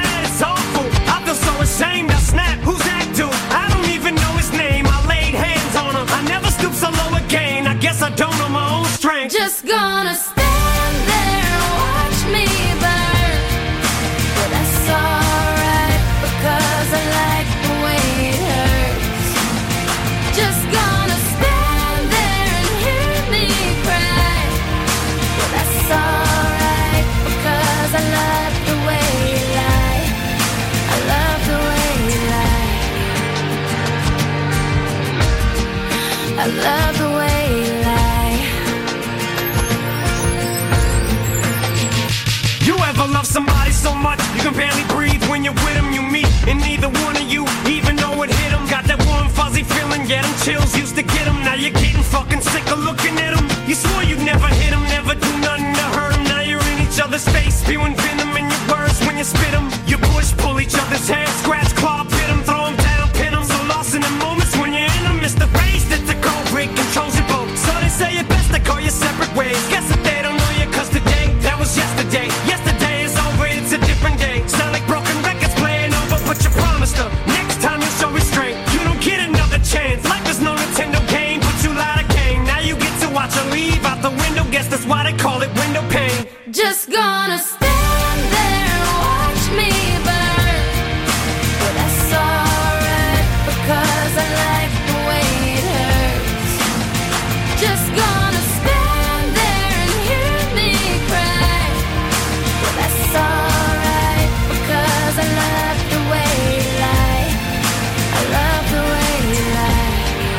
and neither one of you even know it hit them. Got that warm fuzzy feeling, yeah, them chills used to get them. Now you're getting fucking sick of looking at them. You swore you'd never hit them, never do nothing to hurt them. Now you're in each other's face, spewing venom in your words when you spit them. You push, pull each other's hair, scratch, claw, pit them, throw them down, pin them. So lost in the moments when you're in them, it's the race that the cold break controls your boat. So they say it best to call you separate ways. Guess that they don't know you, cause today, that was yesterday. Yesterday is over, it's a different day. Sound like broken records playing over, but you promised her next time you'll show restraint. You don't get another chance. Life is no Nintendo game, but you lied again. Now you get to watch her leave out the window. Guess that's why they call it window pane. Just gonna stand there and watch me burn. But that's alright, because I like the way it hurts. Just gonna stand there and hear me cry. But that's alright, because I love the way you lie. I love the way you lie.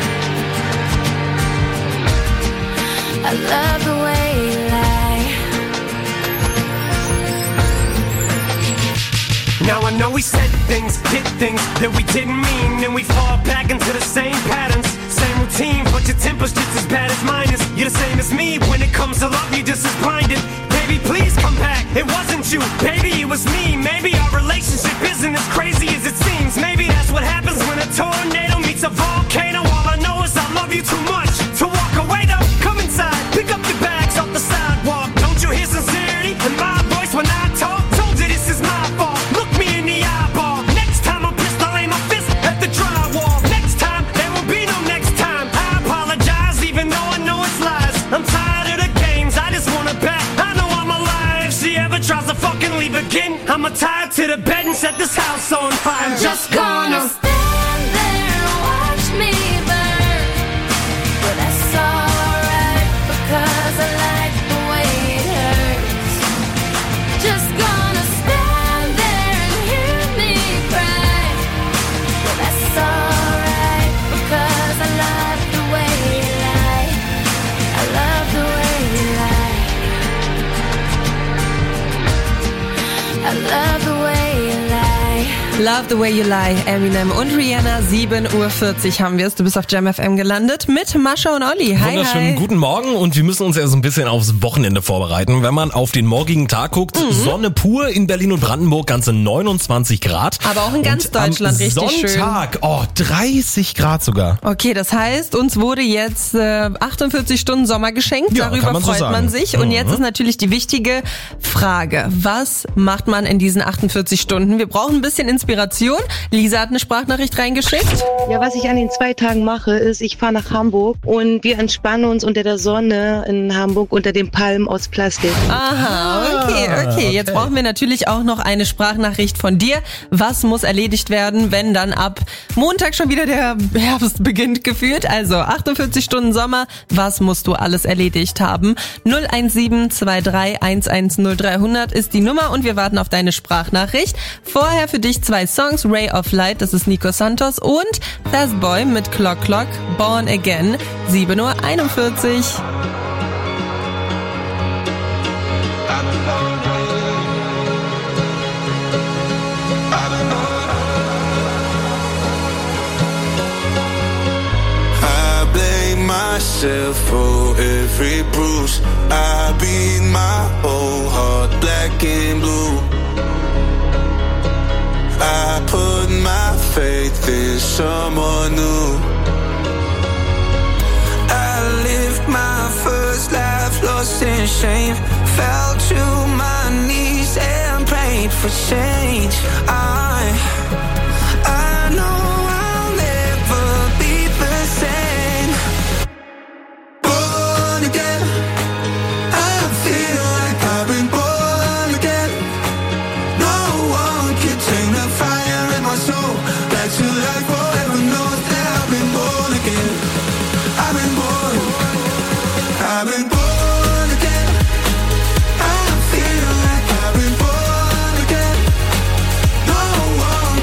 I love the way you lie. Now I know we said things, did things that we didn't mean, and we fall back into the same patterns, same routine, but your temper's just as bad as mine is. You're the same as me, when it comes to love, you're just as blinded. Baby, please come back, it wasn't you, baby, it was me. Maybe our relationship isn't as crazy as it seems. Maybe that's what happens when a tornado meets a volcano. All I know is I love you too much to walk away though. Come inside, pick up your bags off the sidewalk. Don't you hear sincerity in my voice when I talk? Told you this is my fault. Look me in the eyeball. Next time I'm pissed, I'll aim my fist at the drywall. Next time, there will be no next time. I apologize, even though I know it's lies. I'm tired of the games, I just wanna bet. I know I'm alive. If she ever tries to fucking leave again, I'ma tie her to the bed and set this house on fire. I'm just gonna stand there and watch me burn. But that's alright, because I like the way it hurts. Just gonna stand there and hear me cry. But that's alright, because I love the way you lie. I love the way you lie. I love the way you lie. Love the Way You Lie, Eminem und Rihanna, 7:40 Uhr haben wir es. Du bist auf Jam FM gelandet mit Mascha und Olli. Hi, Wunderschönen guten Morgen, und wir müssen uns ja so ein bisschen aufs Wochenende vorbereiten. Wenn man auf den morgigen Tag guckt, Sonne pur in Berlin und Brandenburg, ganze 29 Grad. Aber auch in ganz Deutschland richtig schön. Sonntag, 30 Grad sogar. Okay, das heißt, uns wurde jetzt 48 Stunden Sommer geschenkt. Ja, darüber man so freut man sich. Und jetzt ist natürlich die wichtige Frage: Was macht man in diesen 48 Stunden? Wir brauchen ein bisschen Inspiration. Lisa hat eine Sprachnachricht reingeschickt. Ja, was ich an den 2 Tagen mache, ist, ich fahre nach Hamburg und wir entspannen uns unter der Sonne in Hamburg unter den Palmen aus Plastik. Aha, okay. Jetzt brauchen wir natürlich auch noch eine Sprachnachricht von dir. Was muss erledigt werden, wenn dann ab Montag schon wieder der Herbst beginnt gefühlt? Also 48 Stunden Sommer, was musst du alles erledigt haben? 01723 110 300 ist die Nummer und wir warten auf deine Sprachnachricht. Vorher für dich 2 Songs, Ray of Light, das ist Nico Santos, und Fast Boy mit Clock Clock, Born Again, 7:41 Uhr. I blame myself for every bruise. I beat my whole heart black and blue. I put my faith in someone new. I lived my first life lost in shame. Fell to my knees and prayed for change. I know I'll never be the same. Born again, I feel like I've been born again. No one can take the fire in my soul back to life forever. Knows that I've been born again. I've been born again. I feel like I've been born again. No one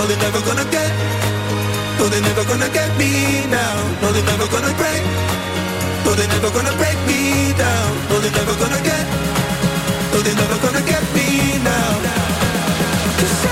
No, they're never gonna get. No, they're never gonna get me now. No, they're never gonna break. No, they're never gonna break me down. No, they're never gonna get. No, they're never gonna get me now. 'Cause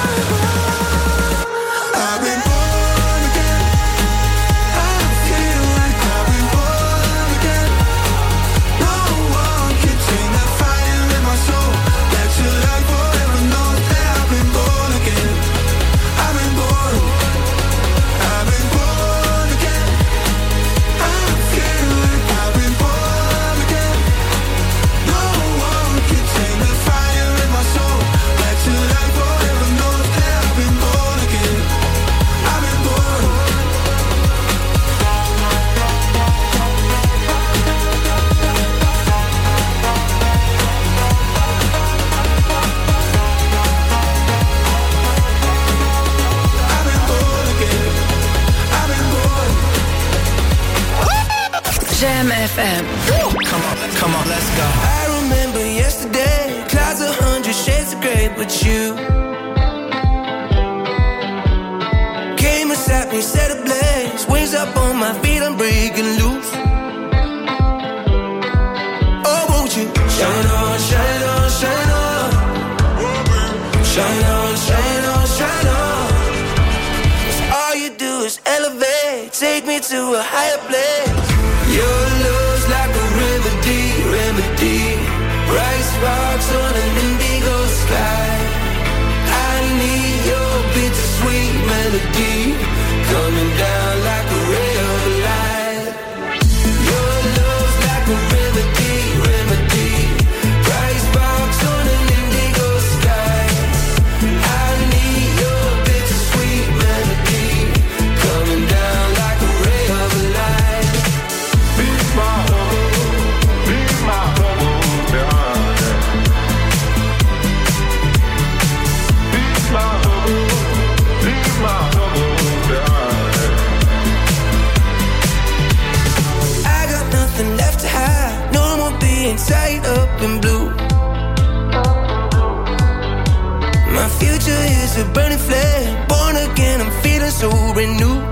I've been born again. I feel like I've been born again. No one can tame the fire in my soul. Let your light forever know that I've been born again. I've been born. I've been born again. I feel like I've been born again. No one can tame the fire in my soul. Let your light forever know that I've been born again. I've been born. I've been born again. I've been born. Jam FM. Come on, let's go. I remember yesterday, clouds 100 shades of grey, but you came and sat me, set ablaze, wings up on my feet, I'm breaking loose. Oh, won't you shine on, shine on, shine on, shine on, shine on, shine on. 'Cause all you do is elevate, take me to a higher place. Your love's like a remedy, remedy. Bright sparks on an indigo sky. I need your bittersweet melody coming down like a ray of light. Your love's like a remedy, remedy. Bright sparks on an indigo sky. I need your bittersweet melody coming down like a ray of light. Be my I got nothing left to hide. No more being tied up in blue. My future is a burning flame. Born again, I'm feeling so renewed.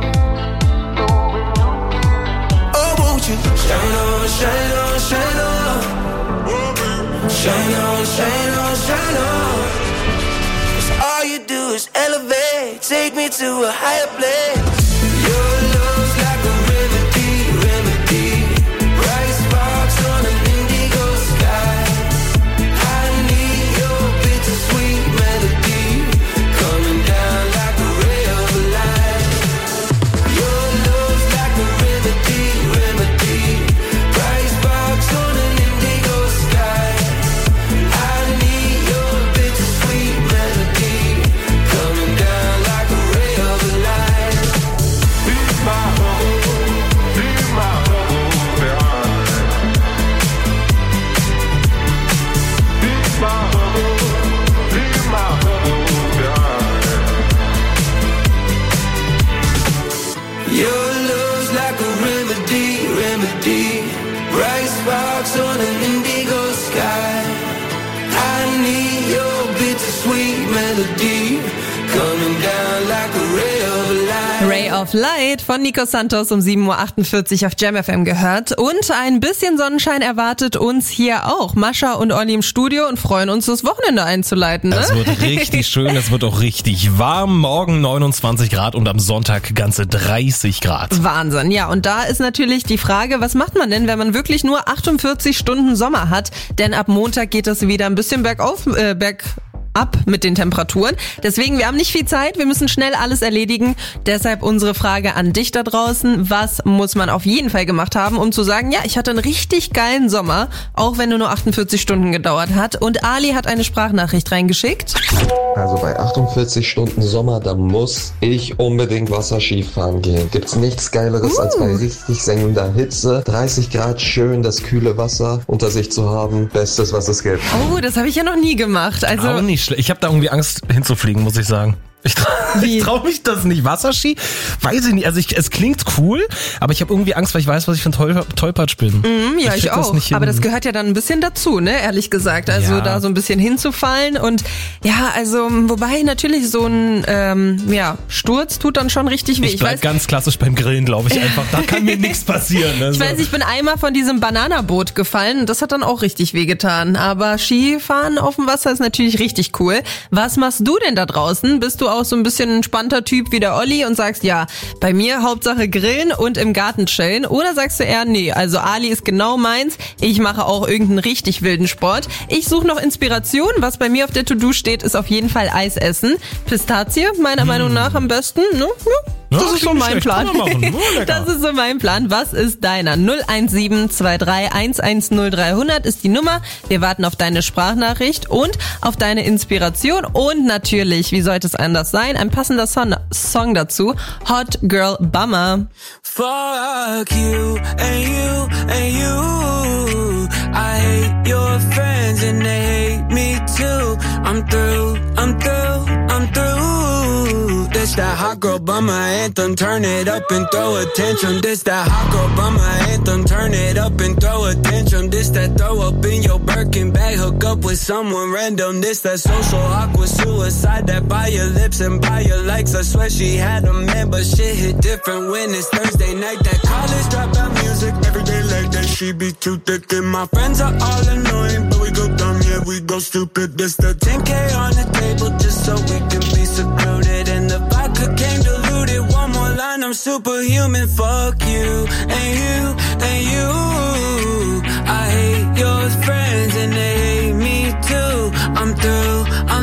Oh, won't you shine on, shine on, shine on. Shine on, shine on, shine on. 'Cause all you do is elevate, take me to a higher place. Your love's like a remedy, remedy. Bright sparks on an indigo sky. I need your bittersweet melody coming down like a ray of light. Your love's like a remedy, remedy. Bright sparks on an indigo sky. I need your bittersweet melody coming down like a ray of light. Be my Your love's like a remedy, remedy. Bright sparks on an indigo sky. I need your bittersweet melody coming down like a ray of light. Ray of Light von Nico Santos um 7.48 Uhr auf Jam FM gehört. Und ein bisschen Sonnenschein erwartet uns hier auch. Mascha und Olli im Studio und freuen uns, das Wochenende einzuleiten. Ne? Es wird richtig schön, es wird auch richtig warm. Morgen 29 Grad und am Sonntag ganze 30 Grad. Wahnsinn, ja. Und da ist natürlich die Frage, was macht man denn, wenn man wirklich nur 48 Stunden Sommer hat? Denn ab Montag geht es wieder ein bisschen bergab mit den Temperaturen. Deswegen, wir haben nicht viel Zeit, wir müssen schnell alles erledigen. Deshalb unsere Frage an dich da draußen. Was muss man auf jeden Fall gemacht haben, um zu sagen, ja, ich hatte einen richtig geilen Sommer, auch wenn nur 48 Stunden gedauert hat. Und Ali hat eine Sprachnachricht reingeschickt. Also bei 48 Stunden Sommer, da muss ich unbedingt Wasserskifahren gehen. Gibt's nichts Geileres als bei richtig sengender Hitze. 30 Grad, schön das kühle Wasser unter sich zu haben. Bestes, was es gibt. Oh, das habe ich ja noch nie gemacht. Also auch nicht schlecht. Ich habe da irgendwie Angst hinzufliegen, muss ich sagen. Ich trau mich das nicht. Wasserski? Weiß ich nicht. Also es klingt cool, aber ich habe irgendwie Angst, weil ich weiß, was ich für ein Tollpatsch bin. Ja, ich auch. Aber das gehört ja dann ein bisschen dazu, ne? Ehrlich gesagt. Also da so ein bisschen hinzufallen und ja, also wobei natürlich so ein Sturz tut dann schon richtig weh. Ich bleib ganz klassisch beim Grillen, glaube ich einfach. Da kann mir nichts passieren. Also. Ich weiß, ich bin einmal von diesem Bananaboot gefallen und das hat dann auch richtig weh getan. Aber Skifahren auf dem Wasser ist natürlich richtig cool. Was machst du denn da draußen? Bist du auch so ein bisschen entspannter Typ wie der Olli und sagst, ja, bei mir Hauptsache grillen und im Garten chillen? Oder sagst du eher, nee, also Ali ist genau meins, ich mache auch irgendeinen richtig wilden Sport. Ich suche noch Inspiration, was bei mir auf der To-Do steht, ist auf jeden Fall Eis essen. Pistazie, meiner Meinung nach am besten, ne? Das ist so mein Plan. Das ist so mein Plan. Was ist deiner? 01723 110300 ist die Nummer. Wir warten auf deine Sprachnachricht und auf deine Inspiration. Und natürlich, wie sollte es anders sein, ein passender Song dazu. Hot Girl Bummer. Fuck you and you and you. I hate your friends and they hate me too. I'm through. This that hot girl bummer anthem, turn it up and throw a tantrum. This that hot girl bummer anthem, turn it up and throw a tantrum. This that throw up in your Birkin bag, hook up with someone random. This that social awkward suicide that buy your lips and buy your likes. I swear she had a man, but shit hit different when it's Thursday night. That college dropout music, every day like that. She be too thick and my friends are all annoying, but we go dumb, yeah, we go stupid. This the 10K on the table just so we can be secluded. And the vodka came diluted. One more line, I'm superhuman. Fuck you and you and you. I hate your friends and they hate me too. I'm through.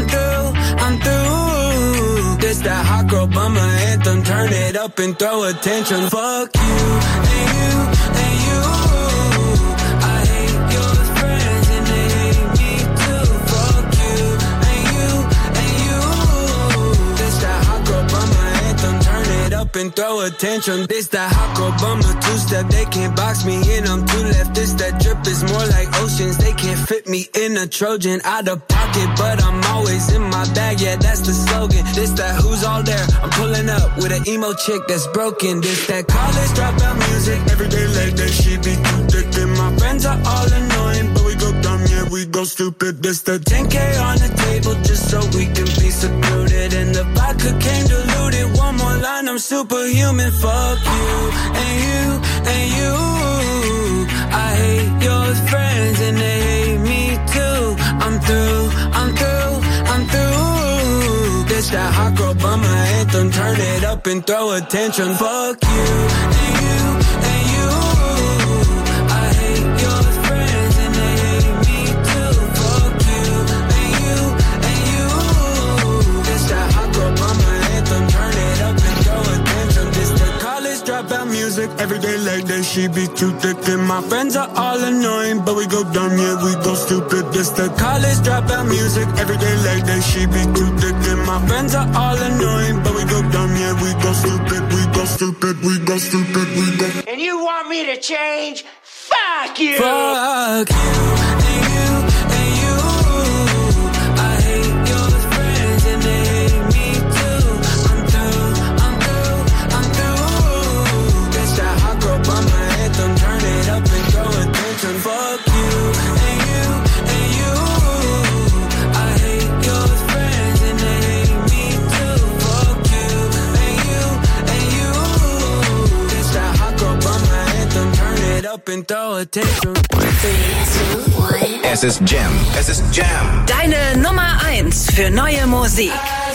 This that hot girl bummer anthem, turn it up and throw a tantrum. Fuck you and you and you. I hate your friends and they hate me too. Fuck you and you and you. This that hot girl bummer anthem, turn it up and throw a tantrum. This that hot girl bummer two-step, they can't box me in, I'm too left. This that drip is more like oceans, they can't fit me in a Trojan. Out of pocket, but I'm always in my bag, yeah, that's the slogan. This that who's all there, I'm pulling up with an emo chick that's broken. This that college dropout music, every day like that. She be too thick and my friends are all annoying, but we go dumb, yeah, we go stupid. This the 10K on the table just so we can be secluded. And the vodka came diluted. One more line, I'm superhuman. Fuck you and you and you. I hate your friends and they hate me too. I'm through. This that hot girl bummer anthem, turn it up and throw a tantrum. Fuck you and you and you. I hate your friends and they hate me too. Fuck you and you and you. This that hot girl bummer anthem, turn it up and throw a tantrum. This the college dropout music, every day like that. She be too thick and my friends are all annoying, but we go dumb, yeah, we go stupid. This the college dropout music, every day like that. She be too thick and my friends are all annoying, but we go dumb, yeah, we go stupid, we go stupid, we go stupid, we go. And you want me to change? Fuck you! Fuck you and you and you. I hate your friends and they hate me too. I'm through. This that hot girl bummer anthem, turn it up and throw a tantrum. Fuck you and you and you. I hate your friends and they hate me too. Fuck you and you and you. This that hot girl bummer anthem, turn it up and throw a tantrum. 3, 2, 1. Es ist Jam. Deine Nummer 1 für neue Musik.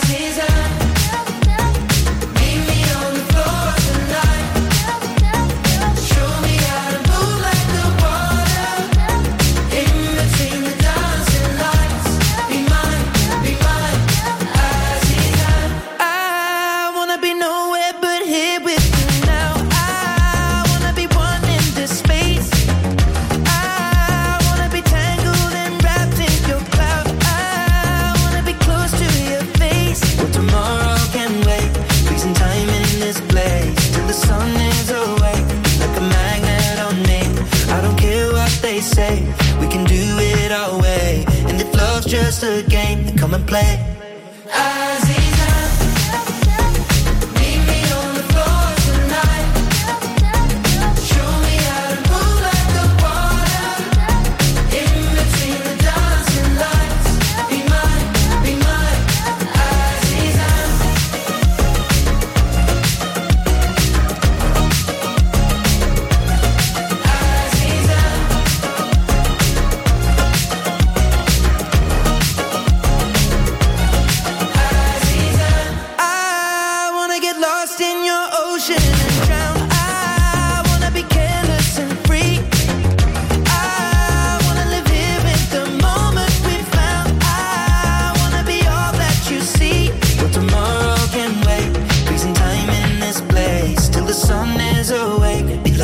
Say we can do it our way, and if love's just a game, then come and play. Aziza,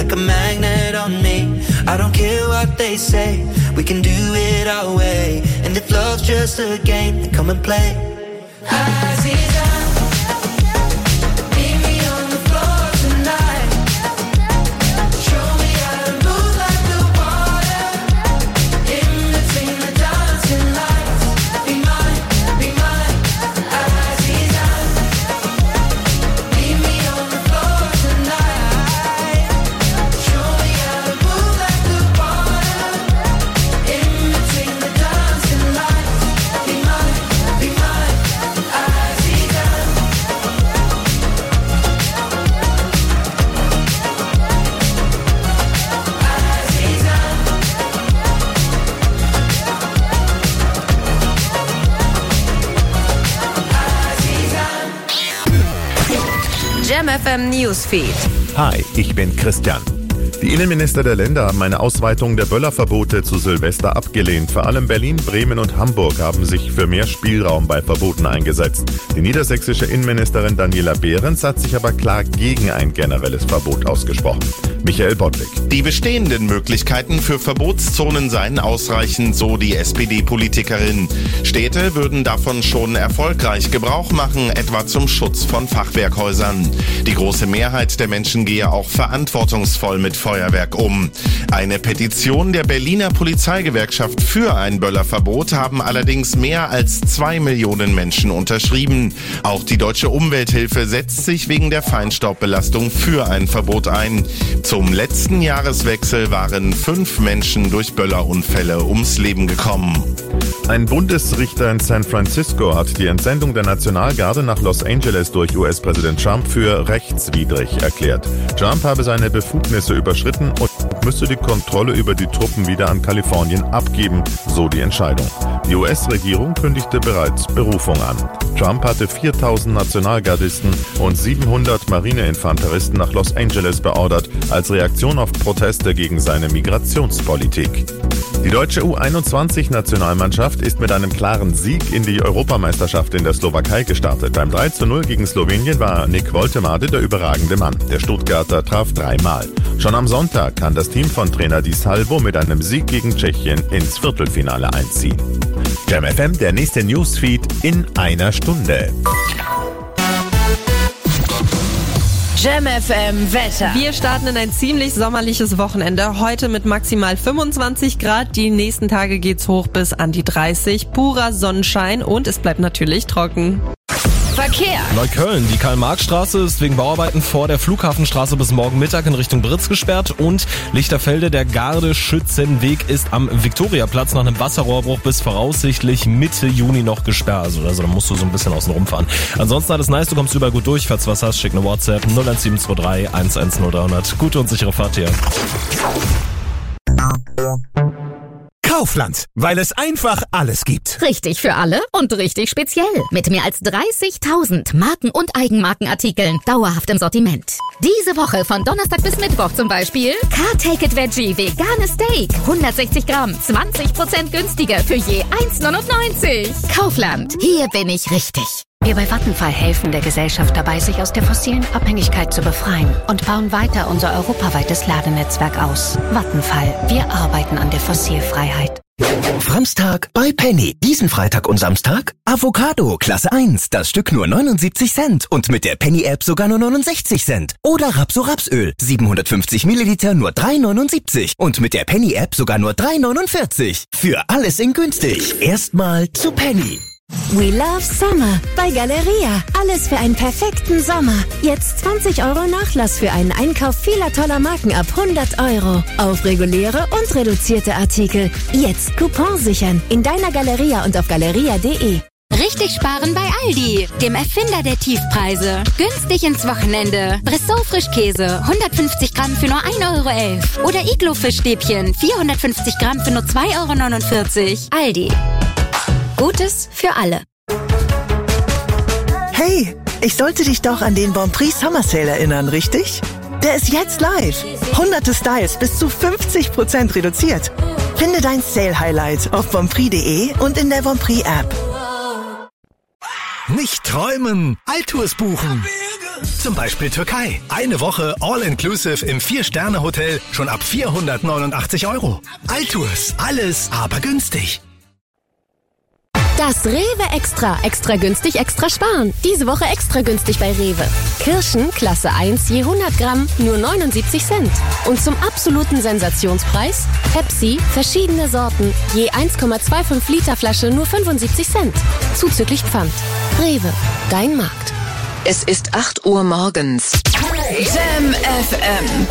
like a magnet on me. I don't care what they say, we can do it our way. And if love's just a game, then come and play. Jam FM Newsfeed. Hi, ich bin Christian. Die Innenminister der Länder haben eine Ausweitung der Böllerverbote zu Silvester abgelehnt. Vor allem Berlin, Bremen und Hamburg haben sich für mehr Spielraum bei Verboten eingesetzt. Die niedersächsische Innenministerin Daniela Behrens hat sich aber klar gegen ein generelles Verbot ausgesprochen. Michael Bodlik. Die bestehenden Möglichkeiten für Verbotszonen seien ausreichend, so die SPD-Politikerin. Städte würden davon schon erfolgreich Gebrauch machen, etwa zum Schutz von Fachwerkhäusern. Die große Mehrheit der Menschen gehe auch verantwortungsvoll mit Feuerwerk um. Eine Petition der Berliner Polizeigewerkschaft für ein Böllerverbot haben allerdings mehr als 2 Millionen Menschen unterschrieben. Auch die Deutsche Umwelthilfe setzt sich wegen der Feinstaubbelastung für ein Verbot ein. Zum letzten Jahreswechsel waren 5 Menschen durch Böllerunfälle ums Leben gekommen. Ein Bundesrichter in San Francisco hat die Entsendung der Nationalgarde nach Los Angeles durch US-Präsident Trump für rechtswidrig erklärt. Trump habe seine Befugnisse überschritten und müsste die Kontrolle über die Truppen wieder an Kalifornien abgeben, so die Entscheidung. Die US-Regierung kündigte bereits Berufung an. Trump hatte 4.000 Nationalgardisten und 700 Marineinfanteristen nach Los Angeles beordert, als Reaktion auf Proteste gegen seine Migrationspolitik. Die deutsche U21-Nationalmannschaft ist mit einem klaren Sieg in die Europameisterschaft in der Slowakei gestartet. Beim 3:0 gegen Slowenien war Nick Woltemade der überragende Mann. Der Stuttgarter traf 3-mal. Schon am Sonntag kann das Team von Trainer Di Salvo mit einem Sieg gegen Tschechien ins Viertelfinale einziehen. Jam FM, der nächste Newsfeed in einer Stunde. Jam FM Wetter. Wir starten in ein ziemlich sommerliches Wochenende. Heute mit maximal 25 Grad. Die nächsten Tage geht's hoch bis an die 30. Purer Sonnenschein und es bleibt natürlich trocken. Verkehr. Neukölln, die Karl-Marx-Straße ist wegen Bauarbeiten vor der Flughafenstraße bis morgen Mittag in Richtung Britz gesperrt und Lichterfelde, der Garde-Schützenweg ist am Viktoriaplatz nach einem Wasserrohrbruch bis voraussichtlich Mitte Juni noch gesperrt. Also da musst du so ein bisschen außen rumfahren. Ansonsten alles nice, du kommst überall gut durch. Falls du was hast, schick eine WhatsApp 01723 110300. Gute und sichere Fahrt hier. Kaufland, weil es einfach alles gibt. Richtig für alle und richtig speziell. Mit mehr als 30.000 Marken- und Eigenmarkenartikeln. Dauerhaft im Sortiment. Diese Woche von Donnerstag bis Mittwoch zum Beispiel Car-Take-It Veggie veganes Steak. 160 Gramm, 20% günstiger für je 1,99. Kaufland, hier bin ich richtig. Wir bei Vattenfall helfen der Gesellschaft dabei, sich aus der fossilen Abhängigkeit zu befreien und bauen weiter unser europaweites Ladenetzwerk aus. Vattenfall, wir arbeiten an der Fossilfreiheit. Samstag bei Penny. Diesen Freitag und Samstag Avocado Klasse 1, das Stück nur 79 Cent und mit der Penny-App sogar nur 69 Cent. Oder Rapso-Rapsöl, 750 Milliliter nur 3,79 und mit der Penny-App sogar nur 3,49. Für alles in günstig. Erstmal zu Penny. We love Summer bei Galeria. Alles für einen perfekten Sommer. Jetzt 20 € Nachlass für einen Einkauf vieler toller Marken ab 100 € auf reguläre und reduzierte Artikel. Jetzt Coupon sichern in deiner Galeria und auf galeria.de. Richtig sparen bei Aldi, dem Erfinder der Tiefpreise. Günstig ins Wochenende. Brissot Frischkäse, 150 Gramm für nur 1,11 € Oder Iglo Fischstäbchen, 450 Gramm für nur 2,49 €. Aldi. Gutes für alle. Hey, ich sollte dich doch an den Bonprix Summer Sale erinnern, richtig? Der ist jetzt live. Hunderte Styles bis zu 50% reduziert. Finde dein Sale-Highlight auf bonprix.de und in der Bonprix-App. Nicht träumen, Altours buchen. Zum Beispiel Türkei. Eine Woche All-Inclusive im 4-Sterne-Hotel schon ab 489 €. Altours. Alles, aber günstig. Das Rewe Extra. Extra günstig, extra sparen. Diese Woche extra günstig bei Rewe. Kirschen, Klasse 1, je 100 Gramm, nur 79 Cent. Und zum absoluten Sensationspreis, Pepsi, verschiedene Sorten, je 1,25 Liter Flasche, nur 75 Cent. Zuzüglich Pfand. Rewe, dein Markt. Es ist 8 Uhr morgens. Jam FM.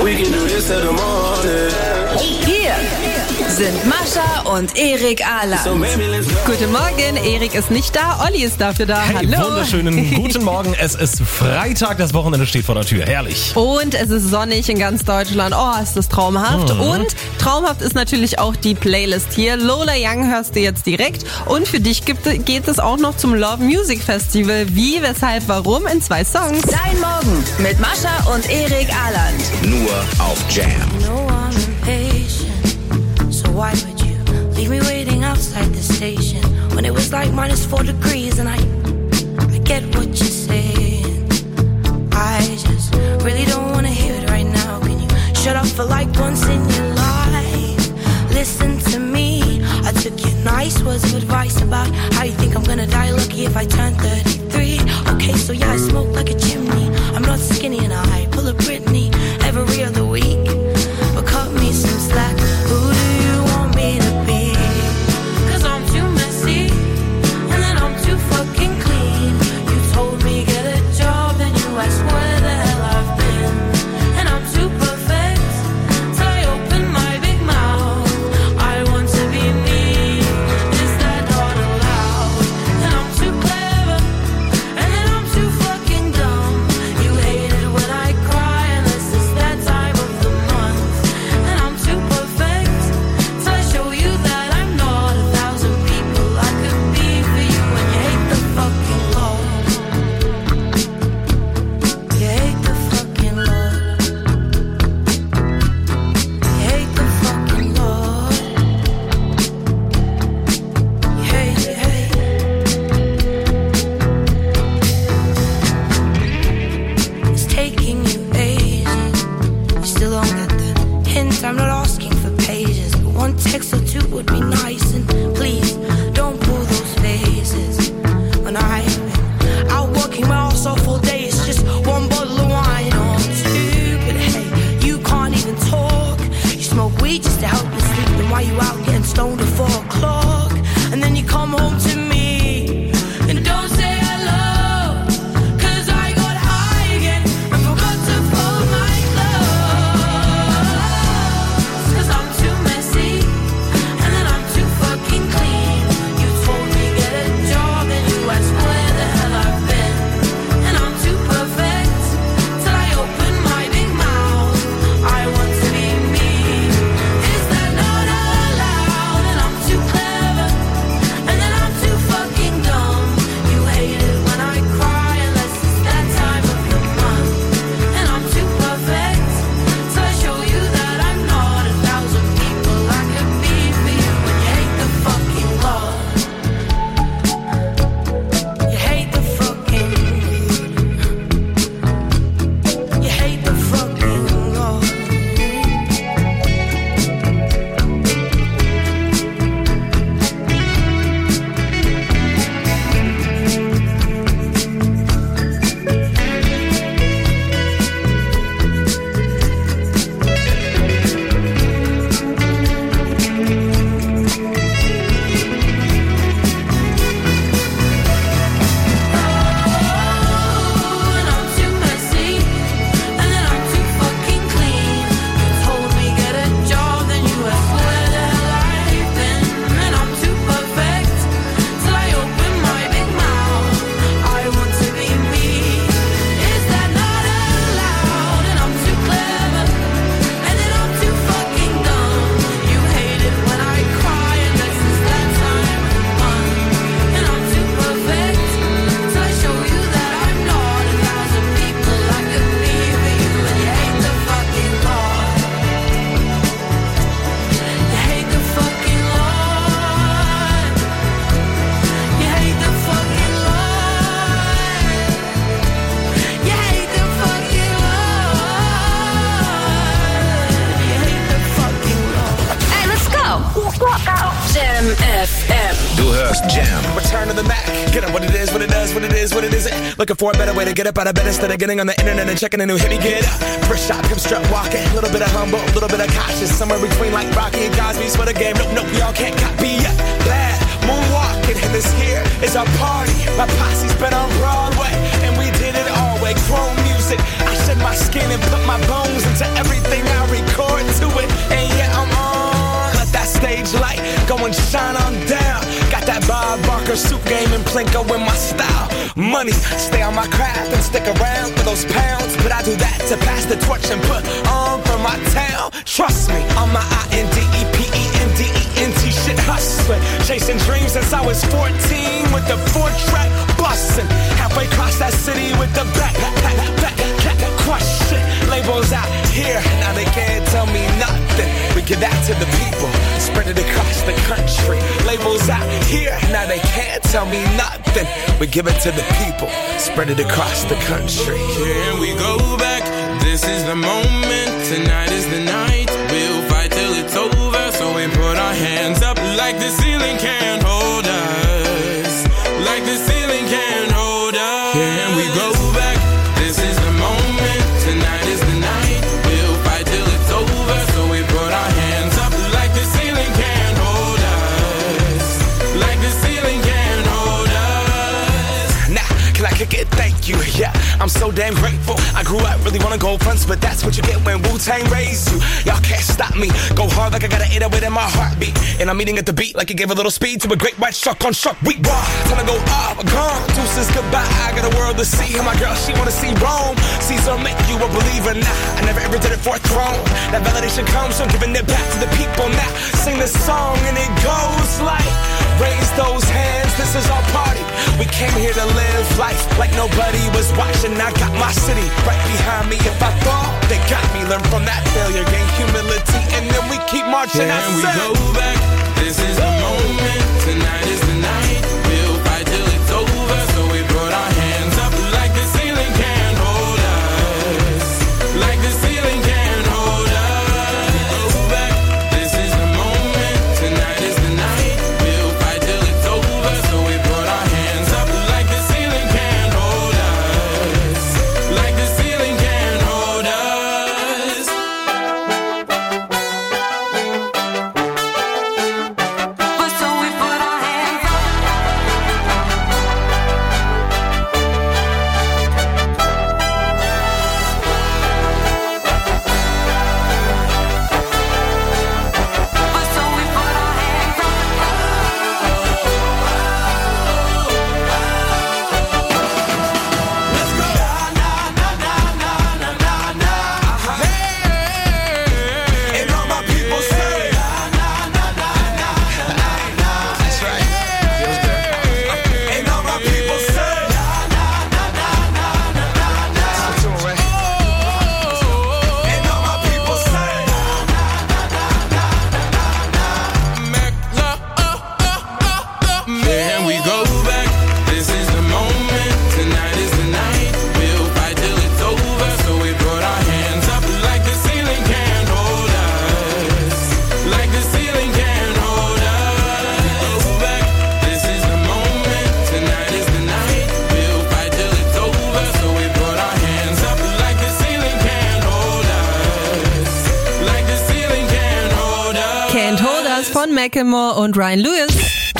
Hier sind Mascha und Erik Ahrland. Guten Morgen, Erik ist nicht da, Olli ist dafür da. Hey, hallo. Wunderschönen guten Morgen. Es ist Freitag, das Wochenende steht vor der Tür. Herrlich. Und es ist sonnig in ganz Deutschland. Oh, ist das traumhaft. Und traumhaft ist natürlich auch die Playlist hier. Lola Young hörst du jetzt direkt. Und für dich geht es auch noch zum Love Music Festival. Wie, weshalb, warum in 2 Songs. Dein Morgen mit Mascha und Erik Ahrland. Nur auf Jam. No, I'm impatient. So why would you leave me waiting outside the station when it was like -4 degrees? And I get what you're saying. I just really don't wanna hear it right now. Can you shut up for like once in your life? Listen to me. I took your nice words of advice about how you think I'm gonna die lucky if I turn 33. Okay, so yeah, I smoke like a chimney. I'm not skinny and I pull a Britney every other week. But cut me some slack. Who do you want me to be? 'Cause I'm too messy and then I'm too fucking clean. You told me get a job and you asked where the hell I've been. And I'm too perfect, so I open my big mouth. I want to be me. Is that not allowed? And I'm too clever and then I'm too fucking dumb. You hate it when I cry unless it's that time of Get up what it is, what it does, what it is, what it isn't. Looking for a better way to get up out of bed instead of getting on the internet and checking a new hit. Me get up, first shot, pimp strut walking. A little bit of humble, a little bit of cautious. Somewhere between like Rocky and Cosby's for the game. Nope, y'all can't copy yet. Bad moonwalking, and this here is our party. My posse's been on Broadway, and we did it all way. Chrome music, I shed my skin and put my bones into everything I record to it. And yeah, I'm on. Let that stage light go and shine on down. Got that Bob Barker suit game and Plinko in my style. Money, stay on my craft and stick around for those pounds. But I do that to pass the torch and put on for my town. Trust me, on my INDEPENDENT shit hustling. Chasing dreams since I was 14 with the 4-track bustin'. Halfway across that city with the back crush shit. Labels out here, now they can't tell me nothing. We give that to the people, spread it across the country. Labels out here, now they can't tell me nothing. We give it to the people, spread it across the country. Here we go back, this is the moment, tonight is the night. We'll fight till it's over, so we put our hands up like the ceiling can't hold us. Like the ceiling can't hold us. Here we go back, this is the moment, tonight is the night. We'll fight till it's over, so we put our hands up like the ceiling can't hold us. Like the ceiling can't hold us. Nah, can I kick it? Thank you, yeah, I'm so damn grateful. I grew up really wanna go fronts, but that's what you get when Wu-Tang raised you. Y'all can't stop me, go hard like I got an 808 in my heartbeat. And I'm eating at the beat like it gave a little speed to a great white shark on shark week. Raw, time to go off, gone, deuces goodbye. I got a world to see, and my girl, she wanna see Rome. Caesar make you a believer, nah, I never ever did it for a throne. That validation comes from giving it back to the people. Now, sing this song and it goes like, raise those hands, this is our party. We came here to live life like nobody was watching. I got my city right behind me. If I fall, they got me. Learn from that failure, gain humility, and then we keep marching. Can we go back? This is the moment. Tonight is the night. We'll fight till it's over. So we put our hands up like the ceiling can't hold us. Like the ceiling can't hold us. Go back. This is the moment. Tonight is the night. We'll fight till it's over. So we put our hands up like the ceiling can't hold us. Like the ceiling can't hold us. So we put our hands up. So we put our hands up. Let's go. And all my people say, that's right. Feels good. And all my people say, listen to it, right? And all my people say, Can we go back? This is the moment. Tonight is the night. We'll fight till it's over. So we put our hands up like the ceiling can't hold us. Like the ceiling can't hold us. Go back. This is the moment. Tonight is the night. We'll fight till it's over. So we put our hands up like the ceiling can't hold us. Like the ceiling can't hold us. Can't Hold Us von Macklemore und Ryan Lewis.